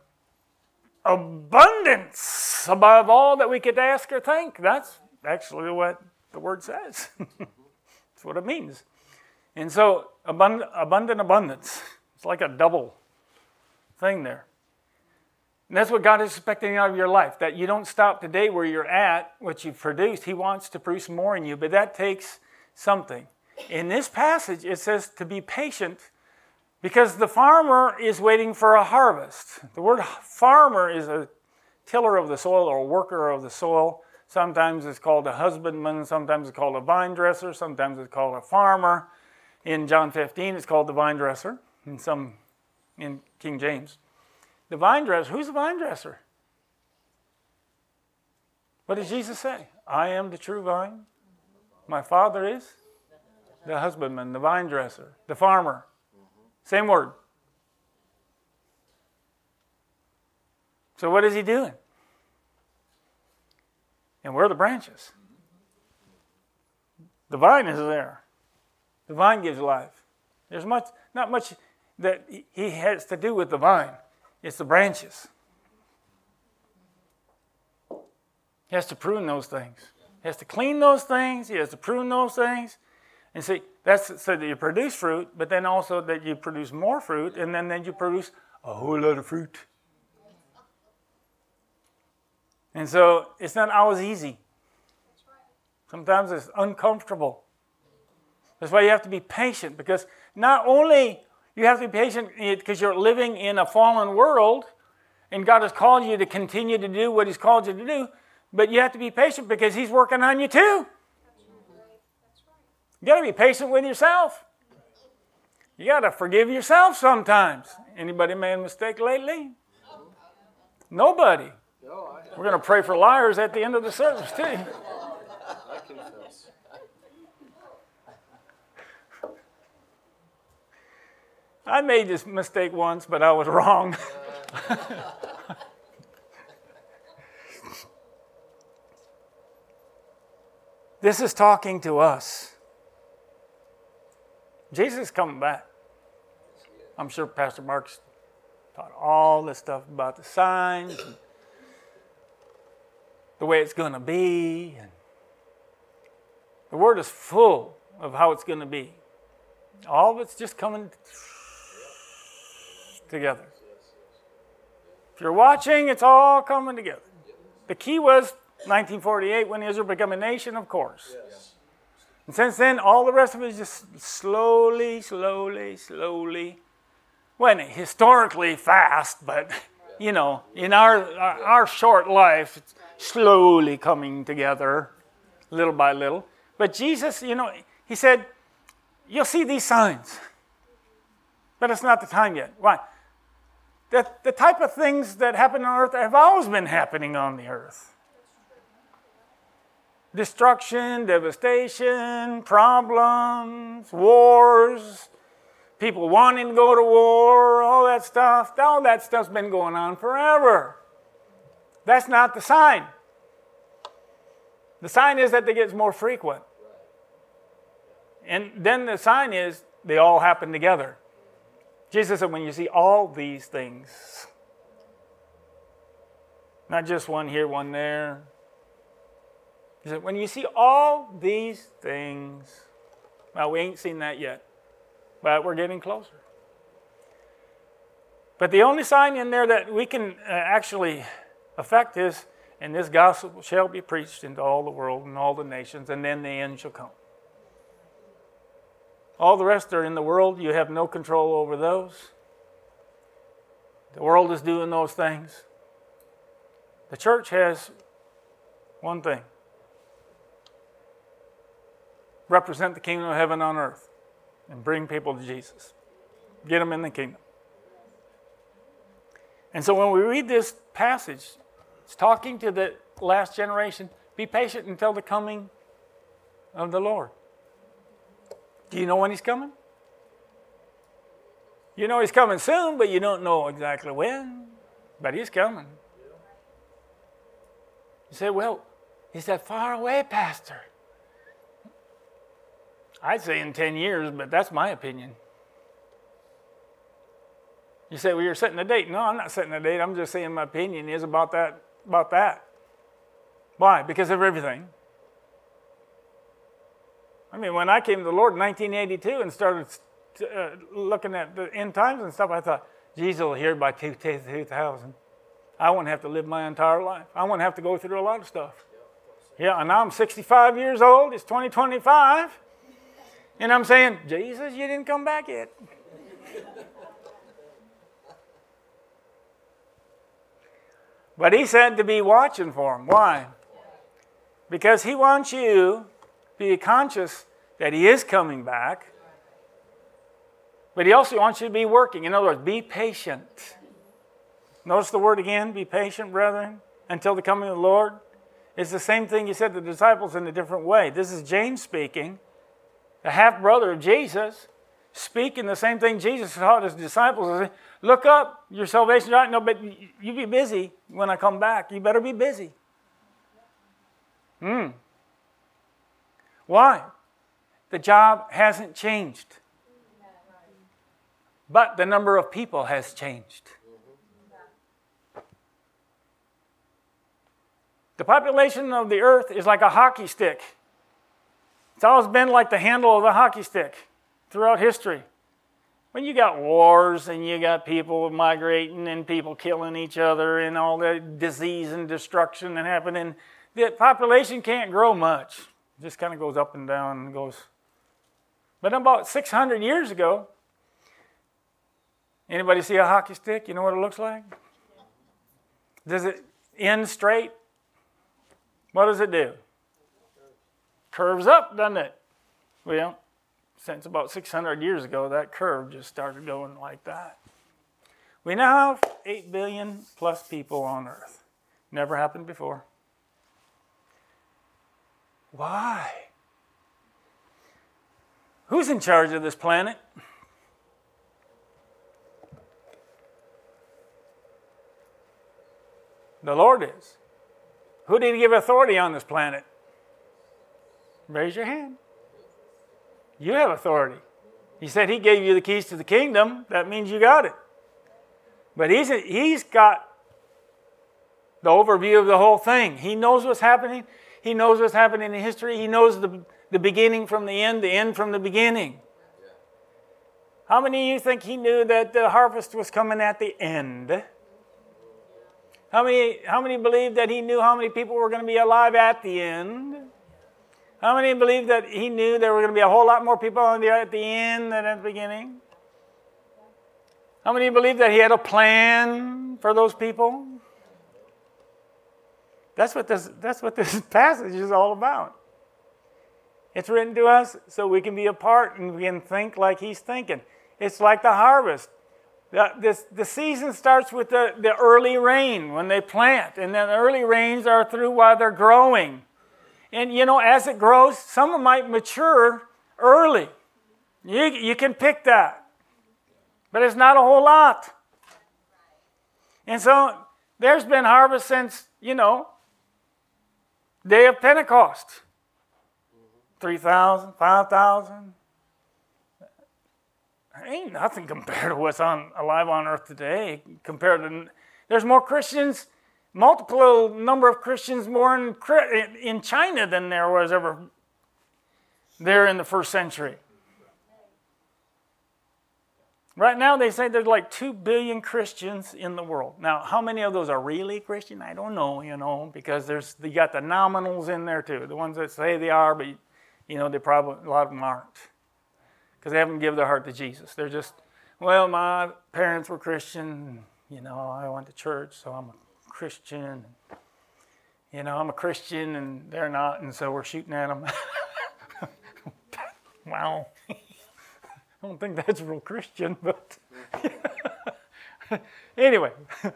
abundance above all that we could ask or think. That's actually what the word says. That's what it means. And so, abundant, abundant abundance. It's like a double thing there. And that's what God is expecting out of your life, that you don't stop today where you're at, what you've produced. He wants to produce more in you, but that takes something. In this passage, it says to be patient because the farmer is waiting for a harvest. The word farmer is a tiller of the soil or a worker of the soil. Sometimes it's called a husbandman, sometimes it's called a vine dresser, sometimes it's called a farmer. In John fifteen, it's called the vine dresser. In some, in King James. The vine dresser, who's the vine dresser? What did Jesus say? I am the true vine. My Father is the husbandman, the vine dresser, the farmer. Same word. So what is He doing? And we're the branches. The vine is there. The vine gives life. There's much, not much that He has to do with the vine. It's the branches. He has to prune those things. He has to clean those things. He has to prune those things. And see, that's so that you produce fruit, but then also that you produce more fruit, and then, then you produce a whole lot of fruit. And so it's not always easy. Sometimes it's uncomfortable. That's why you have to be patient, because not only you have to be patient because you're living in a fallen world, and God has called you to continue to do what He's called you to do, but you have to be patient because He's working on you too. You got to be patient with yourself. You got to forgive yourself sometimes. Anybody made a mistake lately? Nobody. We're going to pray for liars at the end of the service too. I confess. I made this mistake once, but I was wrong. This is talking to us. Jesus is coming back. I'm sure Pastor Mark's taught all this stuff about the signs, and the way it's going to be. And the Word is full of how it's going to be. All of it's just coming together. If you're watching, it's all coming together. The key was nineteen forty-eight when Israel became a nation, of course. Yes. And since then, all the rest of it is just slowly, slowly, slowly. Well, historically fast, but, you know, in our, our, our short life, it's slowly coming together, little by little. But Jesus, you know, He said, you'll see these signs. But it's not the time yet. Why? The, the type of things that happen on earth have always been happening on the earth. Destruction, devastation, problems, wars, people wanting to go to war, all that stuff. All that stuff's been going on forever. That's not the sign. The sign is that it gets more frequent. And then the sign is they all happen together. Jesus said, when you see all these things, not just one here, one there. He said, when you see all these things, well, we ain't seen that yet, but we're getting closer. But the only sign in there that we can uh, actually affect is, and this gospel shall be preached into all the world and all the nations, and then the end shall come. All the rest are in the world. You have no control over those. The world is doing those things. The church has one thing. Represent the kingdom of heaven on earth and bring people to Jesus. Get them in the kingdom. And so when we read this passage, it's talking to the last generation. Be patient until the coming of the Lord. Do you know when He's coming? You know He's coming soon, but you don't know exactly when. But He's coming. You say, well, is that far away, Pastor? I'd say in ten years, but that's my opinion. You say, well, you're setting a date. No, I'm not setting a date. I'm just saying my opinion is about that. About that. Why? Because of everything. I mean, when I came to the Lord in nineteen eighty-two and started uh, looking at the end times and stuff, I thought, Jesus will hear by two thousand. I won't have to live my entire life. I won't have to go through a lot of stuff. Yeah, and now I'm sixty-five years old. It's twenty twenty-five. And I'm saying, Jesus, you didn't come back yet. But He said to be watching for Him. Why? Because He wants you to be conscious that He is coming back. But He also wants you to be working. In other words, be patient. Notice the word again, be patient, brethren, until the coming of the Lord. It's the same thing He said to the disciples in a different way. This is James speaking, the half-brother of Jesus, speaking the same thing Jesus taught His disciples. Look up, your salvation. No, but you be busy when I come back. You better be busy. Hmm. Why? The job hasn't changed. But the number of people has changed. The population of the earth is like a hockey stick. It's always been like the handle of the hockey stick throughout history. When you got wars and you got people migrating and people killing each other and all the disease and destruction that happening, the population can't grow much. It just kind of goes up and down and goes. But about six hundred years ago, anybody see a hockey stick? You know what it looks like? Does it end straight? What does it do? Curves up, doesn't it? Well, since about six hundred years ago, that curve just started going like that. We now have eight billion plus people on Earth. Never happened before. Why? Who's in charge of this planet? The Lord is. Who did he give authority on this planet? Raise your hand. You have authority. He said he gave you the keys to the kingdom. That means you got it. But he's, he's got the overview of the whole thing. He knows what's happening. He knows what's happening in history. He knows the, the beginning from the end, the end from the beginning. How many of you think he knew that the harvest was coming at the end? How many, how many believe that he knew how many people were going to be alive at the end? How many believe that he knew there were going to be a whole lot more people on the, at the end than at the beginning? How many believe that he had a plan for those people? That's what this, that's what this passage is all about. It's written to us so we can be a part and we can think like he's thinking. It's like the harvest. The, this, the season starts with the, the early rain when they plant, and then the early rains are through while they're growing. And, you know, as it grows, some of them might mature early. You, you can pick that. But it's not a whole lot. And so there's been harvest since, you know, day of Pentecost. three thousand, five thousand. Ain't nothing compared to what's on alive on earth today. Compared to, there's more Christians, multiple number of Christians more in, in China than there was ever there in the first century. Right now they say there's like two billion Christians in the world. Now, how many of those are really Christian? I don't know, you know, because there's you got the nominals in there too. The ones that say they are, but you know, they probably a lot of them aren't. Because they haven't given their heart to Jesus. They're just, well, my parents were Christian. You know, I went to church, so I'm a Christian. You know, I'm a Christian, and they're not, and so we're shooting at them. Wow. I don't think that's real Christian, but anyway.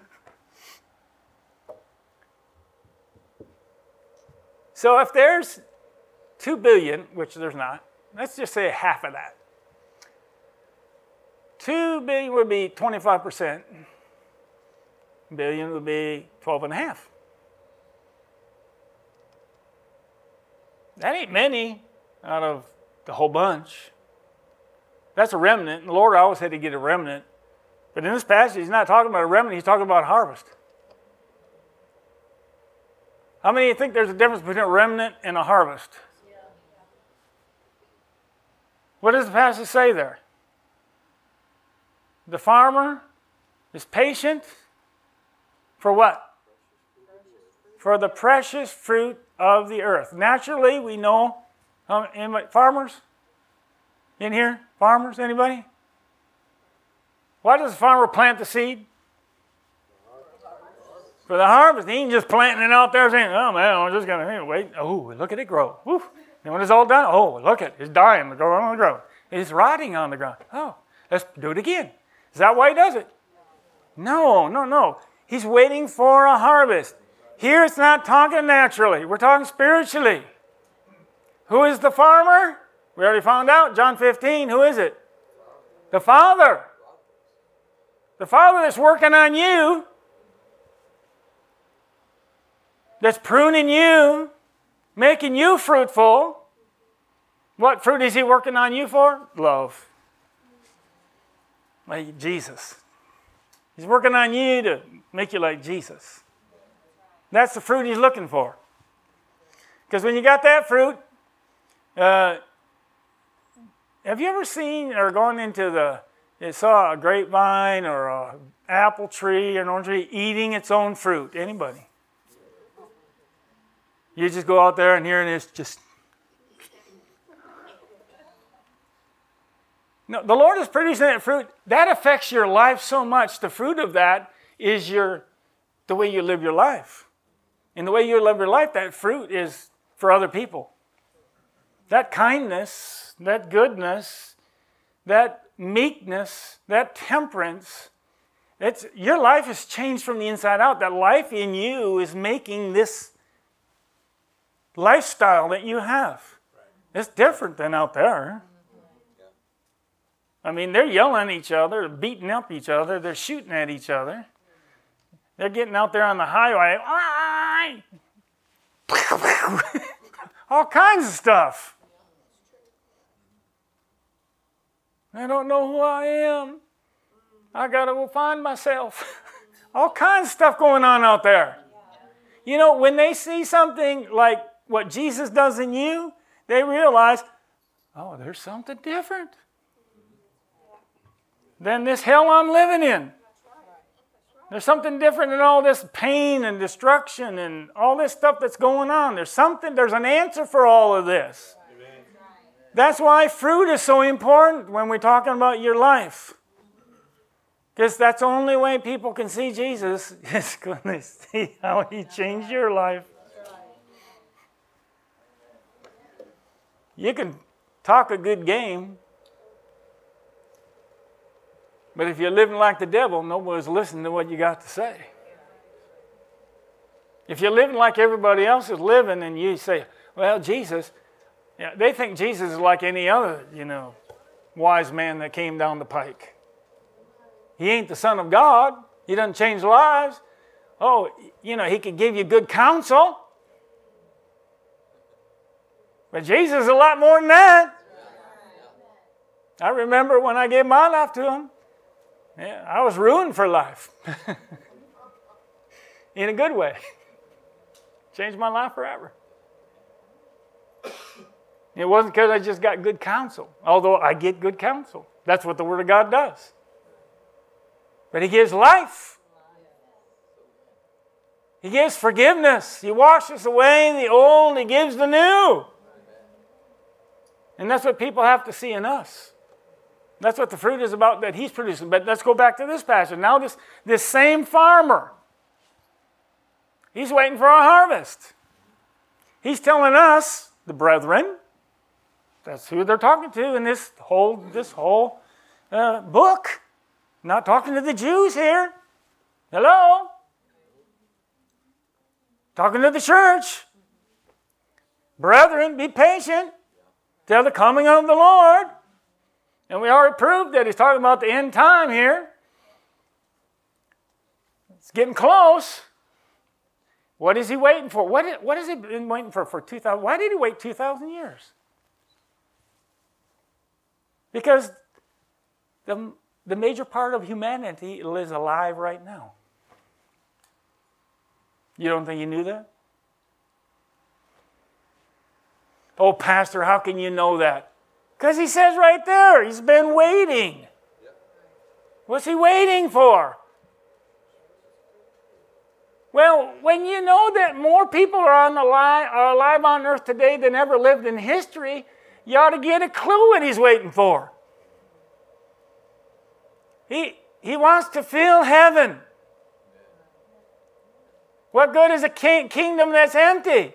So if there's two billion, which there's not, let's just say half of that. Two billion would be twenty-five percent. Billion would be twelve and a half. That ain't many out of the whole bunch. That's a remnant. And the Lord always had to get a remnant. But in this passage, he's not talking about a remnant, he's talking about harvest. How many of you think there's a difference between a remnant and a harvest? Yeah. What does the passage say there? The farmer is patient for what? For the precious fruit of the earth. Naturally, we know, um, anybody, farmers in here? Farmers, anybody? Why does the farmer plant the seed? For the harvest. He ain't just planting it out there saying, oh man, I'm just going to wait. Oh, look at it grow. Woo. And when it's all done, oh, look at it. It's dying. It's growing on the ground. It's rotting on the ground. Oh, let's do it again. Is that why he does it? No, no, no. He's waiting for a harvest. Here it's not talking naturally. We're talking spiritually. Who is the farmer? We already found out. John fifteen. Who is it? The Father. The Father that's working on you. That's pruning you. Making you fruitful. What fruit is he working on you for? Love. Like Jesus. He's working on you to make you like Jesus. That's the fruit he's looking for. Because when you got that fruit, Uh, have you ever seen or gone into the, you saw a grapevine or a apple tree or an orange tree eating its own fruit? Anybody? You just go out there and here it is just... No, the Lord is producing that fruit. That affects your life so much. The fruit of that is your the way you live your life. And the way you live your life, that fruit is for other people. That kindness, that goodness, that meekness, that temperance, it's, your life has changed from the inside out. That life in you is making this lifestyle that you have. It's different than out there. I mean, they're yelling at each other, beating up each other, they're shooting at each other. They're getting out there on the highway. All kinds of stuff. I don't know who I am. I got to go find myself. All kinds of stuff going on out there. You know, when they see something like what Jesus does in you, they realize, oh, there's something different than this hell I'm living in. There's something different than all this pain and destruction and all this stuff that's going on. There's something, there's an answer for all of this. Amen. That's why fruit is so important when we're talking about your life. Because that's the only way people can see Jesus is when they see how He changed your life. You can talk a good game, but if you're living like the devil, nobody's listening to what you got to say. If you're living like everybody else is living and you say, well, Jesus, yeah, they think Jesus is like any other, you know, wise man that came down the pike. He ain't the Son of God. He doesn't change lives. Oh, you know, He could give you good counsel. But Jesus is a lot more than that. I remember when I gave my life to Him, yeah, I was ruined for life. In a good way. Changed my life forever. It wasn't because I just got good counsel, although I get good counsel. That's what the Word of God does. But He gives life. He gives forgiveness. He washes away the old. He gives the new. And that's what people have to see in us. That's what the fruit is about that He's producing. But let's go back to this passage. Now this, this same farmer, he's waiting for a harvest. He's telling us, the brethren, that's who they're talking to in this whole, this whole uh, book. Not talking to the Jews here. Hello? Talking to the church. Brethren, be patient till the coming of the Lord. And we already proved that He's talking about the end time here. It's getting close. What is He waiting for? What, is, what has He been waiting for for two thousand? Why did He wait two thousand years? Because the, the major part of humanity is alive right now. You don't think you knew that? Oh, Pastor, how can you know that? Because He says right there, He's been waiting. What's He waiting for? Well, when you know that more people are, on the li- are alive on earth today than ever lived in history, you ought to get a clue what He's waiting for. He, he wants to fill heaven. What good is a king- kingdom that's empty?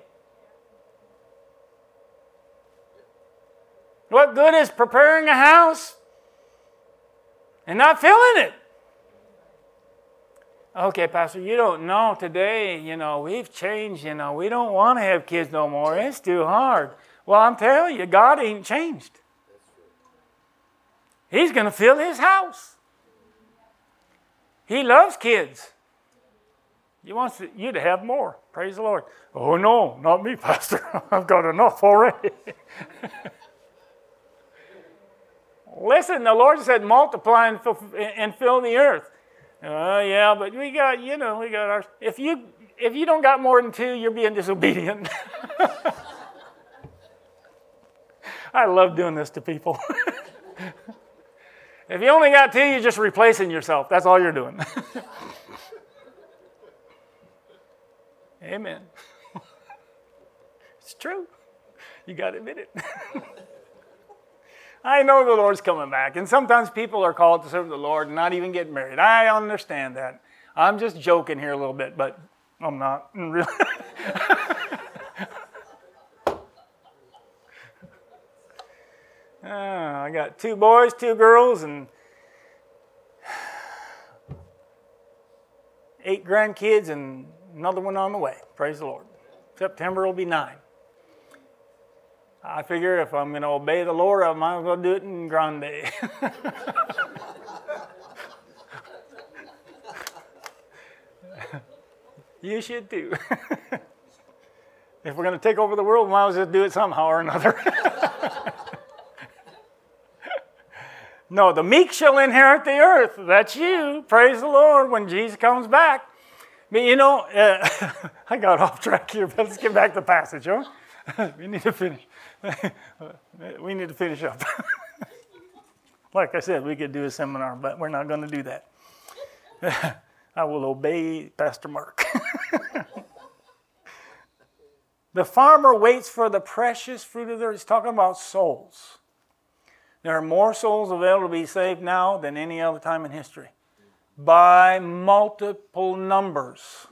What good is preparing a house and not filling it? Okay, Pastor, you don't know today, you know, we've changed, you know, we don't want to have kids no more. It's too hard. Well, I'm telling you, God ain't changed. He's going to fill His house. He loves kids. He wants you to have more. Praise the Lord. Oh, no, not me, Pastor. I've got enough already. Listen, the Lord said multiply and fill, and fill the earth. Oh, uh, yeah, but we got, you know, we got our... If you, if you don't got more than two, you're being disobedient. I love doing this to people. If you only got two, you're just replacing yourself. That's all you're doing. Amen. It's true. You got to admit it. I know the Lord's coming back, and sometimes people are called to serve the Lord and not even get married. I understand that. I'm just joking here a little bit, but I'm not. Really. uh, I got two boys, two girls, and eight grandkids, and another one on the way. Praise the Lord. September will be nine. I figure if I'm going to obey the Lord, I might as well do it in grande. You should too. If we're going to take over the world, we might as well do it somehow or another. No, the meek shall inherit the earth. That's you. Praise the Lord when Jesus comes back. But you know, uh, I got off track here, but let's get back to the passage, huh? We need to finish. We need to finish up. Like I said, we could do a seminar, but we're not going to do that. I will obey Pastor Mark. The farmer waits for the precious fruit of the earth. He's talking about souls. There are more souls available to be saved now than any other time in history. By multiple numbers.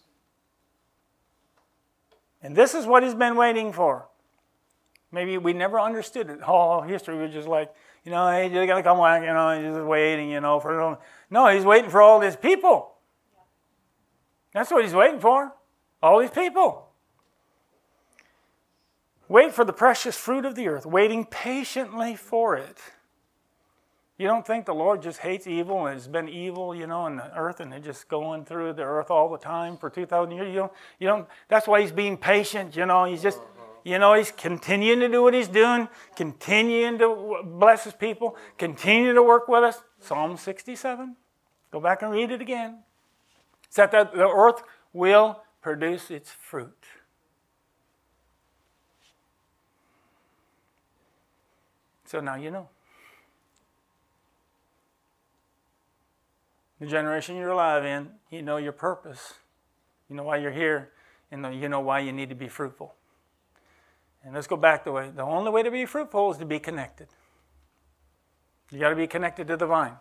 And this is what he's been waiting for. Maybe we never understood it. All history was just like, you know, hey, you got to come back, you know, he's just waiting, you know. for No, he's waiting for all these people. That's what he's waiting for. All these people. Wait for the precious fruit of the earth, waiting patiently for it. You don't think the Lord just hates evil and has been evil, you know, in the earth and they're just going through the earth all the time for two thousand years? You don't, you don't, that's why he's being patient, you know. He's just, you know, he's continuing to do what he's doing, continuing to bless his people, continue to work with us. Psalm sixty-seven. Go back and read it again. It's that the earth will produce its fruit. So now you know. The generation you're alive in, you know your purpose. You know why you're here, and you know why you need to be fruitful. And let's go back the way. The only way to be fruitful is to be connected. You got to be connected to the vine.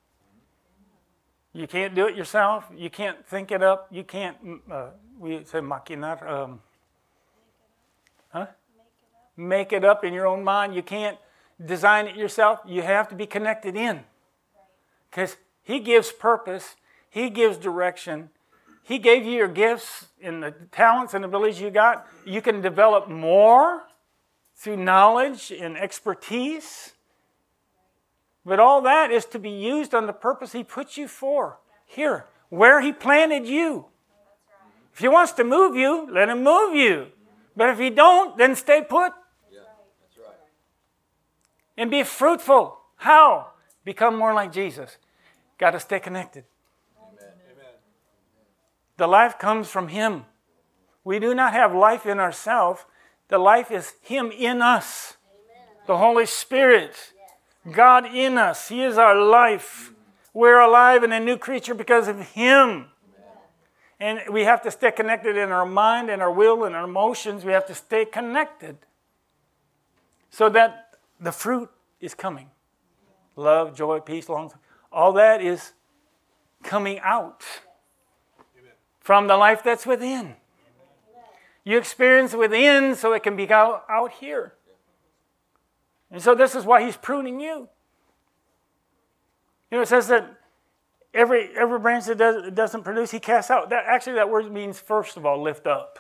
You can't do it yourself. You can't think it up. You can't, uh, we say maquinar, um, huh? Make it up in your own mind. You can't design it yourself. You have to be connected in. Because he gives purpose. He gives direction. He gave you your gifts and the talents and abilities you got. You can develop more through knowledge and expertise. But all that is to be used on the purpose he put you for. Here, where he planted you. If he wants to move you, let him move you. But if he don't, then stay put. Yeah, that's right. And be fruitful. How? Become more like Jesus. Got to stay connected. Amen. Amen. The life comes from him. We do not have life in ourselves. The life is him in us. Amen. The Holy Spirit. God in us. He is our life. We're alive and a new creature because of him. And we have to stay connected in our mind and our will and our emotions. We have to stay connected so that the fruit is coming. Love, joy, peace, long suffering. All that is coming out from the life that's within. You experience within so it can be out, out here. And so this is why he's pruning you. You know, it says that every every branch that does, doesn't produce, he casts out. That, actually, that word means, first of all, lift up.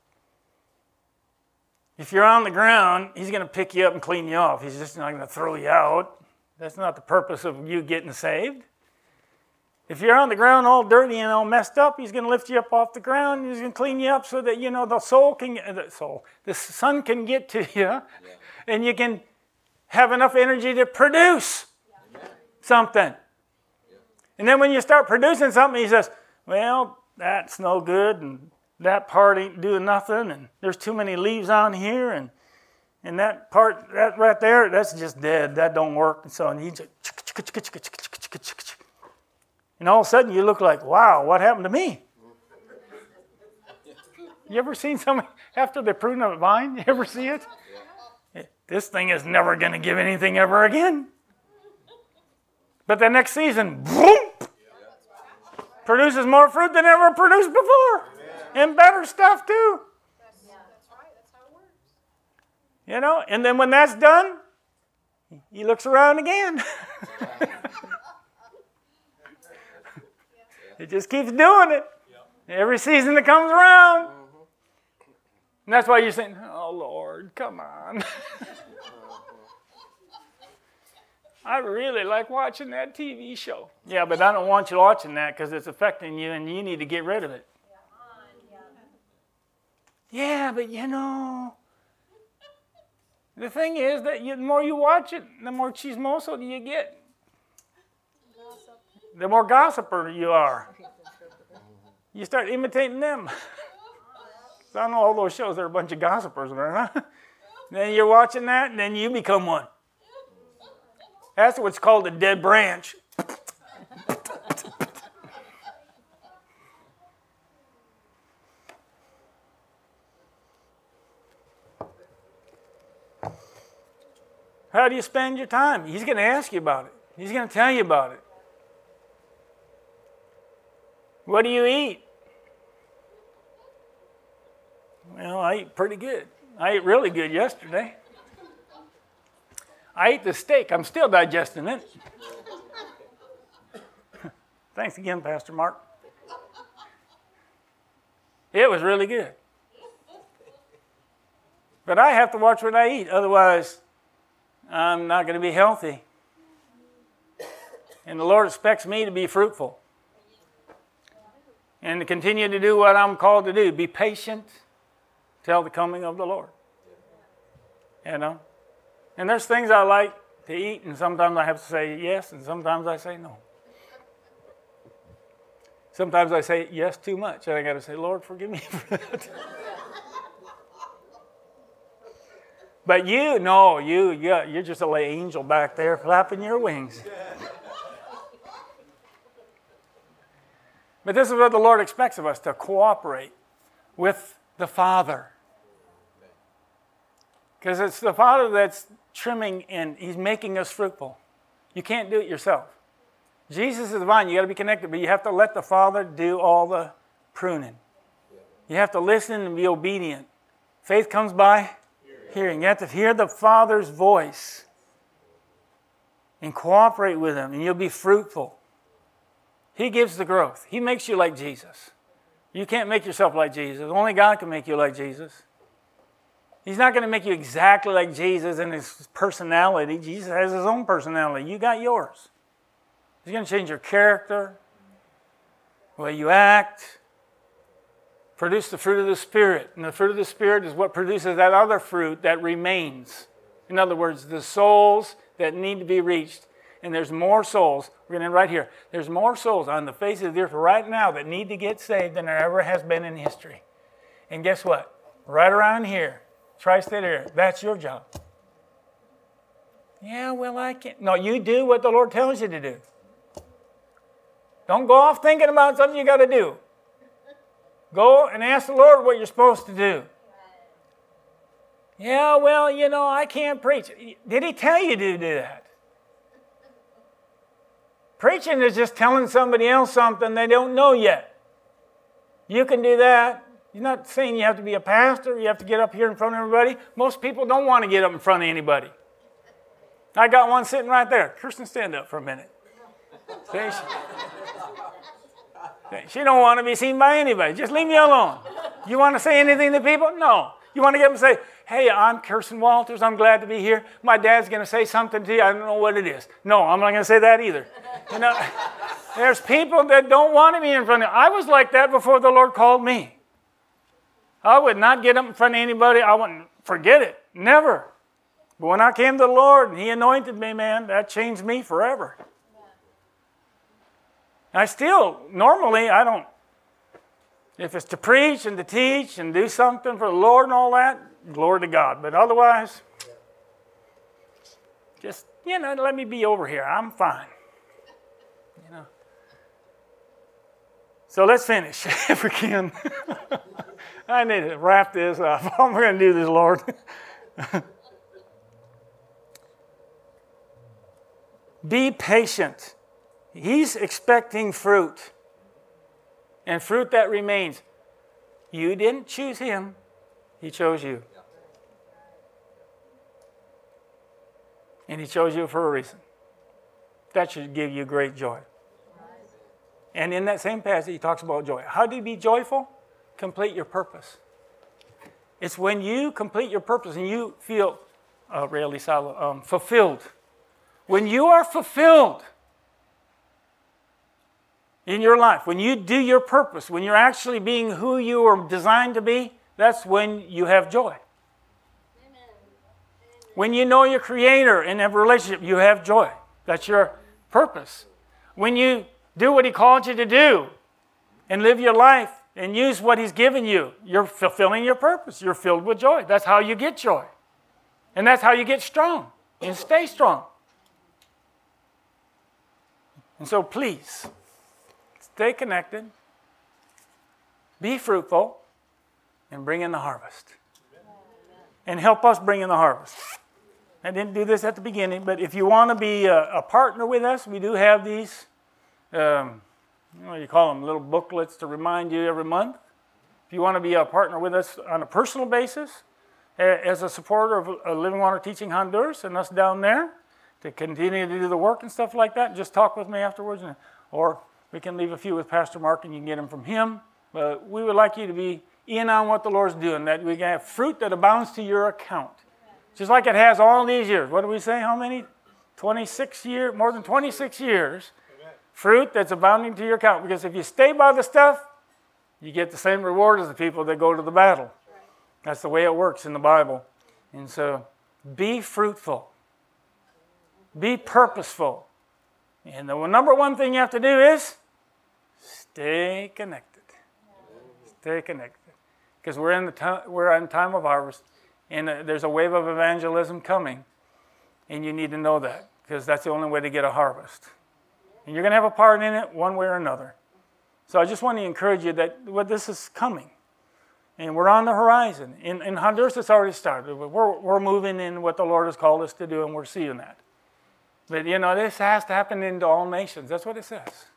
If you're on the ground, he's going to pick you up and clean you off. He's just not going to throw you out. That's not the purpose of you getting saved. If you're on the ground all dirty and all messed up, he's going to lift you up off the ground. He's going to clean you up so that, you know, the soul can, the soul, the sun can get to you, yeah. And you can have enough energy to produce yeah. something. Yeah. And then when you start producing something, he says, well, that's no good, and that part ain't doing nothing, and there's too many leaves on here, and And that part, that right there, that's just dead. That don't work. And so and you just, and all of a sudden you look like, wow, what happened to me? You ever seen somebody after they prune a vine? You ever see it? This thing is never going to give anything ever again. But the next season, boom, produces more fruit than ever produced before. And better stuff too. You know, and then when that's done, he looks around again. It just keeps doing it. Every season that comes around. And that's why you're saying, oh, Lord, come on. I really like watching that T V show. Yeah, but I don't want you watching that because it's affecting you and you need to get rid of it. Yeah, but you know, the thing is that you, the more you watch it, the more chismoso you get. The more gossiper you are. You start imitating them. So I know all those shows, they're a bunch of gossipers. Huh? Then you're watching that, and then you become one. That's what's called a dead branch. How do you spend your time? He's going to ask you about it. He's going to tell you about it. What do you eat? Well, I eat pretty good. I ate really good yesterday. I ate the steak. I'm still digesting it. Thanks again, Pastor Mark. It was really good. But I have to watch what I eat. Otherwise, I'm not going to be healthy. And the Lord expects me to be fruitful. And to continue to do what I'm called to do. Be patient till the coming of the Lord. You know? And there's things I like to eat, and sometimes I have to say yes, and sometimes I say no. Sometimes I say yes too much, and I got to say, Lord, forgive me for that. But you, no, you, you're just a little angel back there flapping your wings. But this is what the Lord expects of us, to cooperate with the Father. Because it's the Father that's trimming and He's making us fruitful. You can't do it yourself. Jesus is the vine. You got to be connected, but you have to let the Father do all the pruning. You have to listen and be obedient. Faith comes by hearing. You have to hear the Father's voice and cooperate with Him, and you'll be fruitful. He gives the growth. He makes you like Jesus. You can't make yourself like Jesus. Only God can make you like Jesus. He's not going to make you exactly like Jesus in His personality. Jesus has His own personality. You got yours. He's going to change your character, the way you act, produce the fruit of the Spirit. And the fruit of the Spirit is what produces that other fruit that remains. In other words, the souls that need to be reached. And there's more souls, we're going to end right here, there's more souls on the face of the earth right now that need to get saved than there ever has been in history. And guess what? Right around here, Tri-State area, that's your job. Yeah, well, I can't. No, you do what the Lord tells you to do. Don't go off thinking about something you got to do. Go and ask the Lord what you're supposed to do. Yeah, well, you know, I can't preach. Did He tell you to do that? Preaching is just telling somebody else something they don't know yet. You can do that. He's not saying you have to be a pastor, you have to get up here in front of everybody. Most people don't want to get up in front of anybody. I got one sitting right there. Kirsten, stand up for a minute. See? She, she don't want to be seen by anybody. Just leave me alone. You want to say anything to people? No. You want to get up and say, hey, I'm Kirsten Walters. I'm glad to be here. My dad's going to say something to you. I don't know what it is. No, I'm not going to say that either. You know, there's people that don't want to be in front of you. I was like that before the Lord called me. I would not get up in front of anybody. I wouldn't forget it. Never. But when I came to the Lord and He anointed me, man, that changed me forever. I still, normally, I don't, if it's to preach and to teach and do something for the Lord and all that, glory to God. But otherwise, Just, you know, let me be over here. I'm fine. You know. So let's finish if we can. I need to wrap this up. How am I going to do this, Lord? Be patient. He's expecting fruit. And fruit that remains. You didn't choose him. He chose you. And he chose you for a reason. That should give you great joy. And in that same passage, he talks about joy. How do you be joyful? Complete your purpose. It's when you complete your purpose and you feel uh, really solid, um, fulfilled. When you are fulfilled in your life, when you do your purpose, when you're actually being who you are designed to be, that's when you have joy. Amen. When you know your Creator and have a relationship, you have joy. That's your purpose. When you do what he called you to do and live your life and use what he's given you, you're fulfilling your purpose. You're filled with joy. That's how you get joy. And that's how you get strong and stay strong. And so please, stay connected, be fruitful, and bring in the harvest. And help us bring in the harvest. I didn't do this at the beginning, but if you want to be a, a partner with us, we do have these Um, what do you call them, little booklets to remind you every month. If you want to be a partner with us on a personal basis, as a supporter of Living Water Teaching Honduras and us down there, to continue to do the work and stuff like that, just talk with me afterwards. Or we can leave a few with Pastor Mark and you can get them from him. But we would like you to be in on what the Lord's doing, that we can have fruit that abounds to your account. Just like it has all these years. What do we say? How many? twenty-six years, more than twenty-six years. Fruit that's abounding to your account. Because if you stay by the stuff, you get the same reward as the people that go to the battle. That's the way it works in the Bible. And so, be fruitful. Be purposeful. And the number one thing you have to do is stay connected. Stay connected. Because we're in the time, we're in time of harvest. And there's a wave of evangelism coming. And you need to know that. Because that's the only way to get a harvest. And you're going to have a part in it one way or another. So I just want to encourage you that well, this is coming. And we're on the horizon. In, in Honduras, it's already started. We're, we're moving in what the Lord has called us to do, and we're seeing that. But, you know, this has to happen into all nations. That's what it says.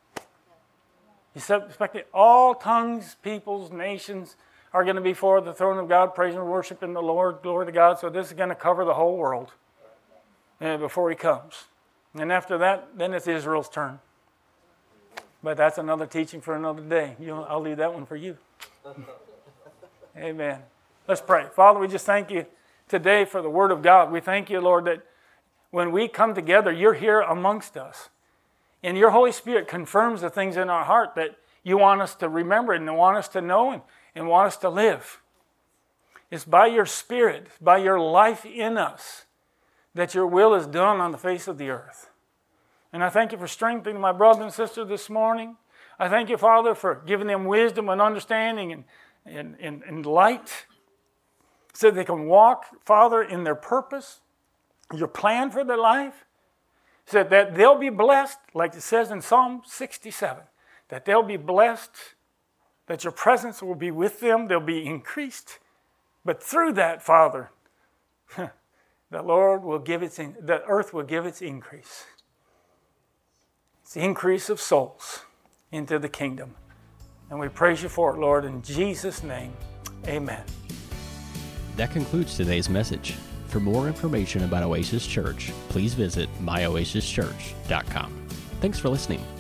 He said, expecting all tongues, peoples, nations are going to be before the throne of God, praising and worshiping the Lord. Glory to God. So this is going to cover the whole world uh, before he comes. And after that, then it's Israel's turn. But that's another teaching for another day. You know, I'll leave that one for you. Amen. Let's pray. Father, we just thank you today for the Word of God. We thank you, Lord, that when we come together, you're here amongst us. And your Holy Spirit confirms the things in our heart that you want us to remember and want us to know and, and want us to live. It's by your Spirit, by your life in us, that your will is done on the face of the earth. And I thank you for strengthening my brother and sister this morning. I thank you, Father, for giving them wisdom and understanding and, and, and, and light so they can walk, Father, in their purpose, your plan for their life, so that they'll be blessed, like it says in Psalm sixty-seven, that they'll be blessed, that your presence will be with them, they'll be increased. But through that, Father, the Lord will give its, in, the earth will give its increase. It's the increase of souls into the kingdom. And we praise you for it, Lord, in Jesus' name, amen. That concludes today's message. For more information about Oasis Church, please visit my oasis church dot com. Thanks for listening.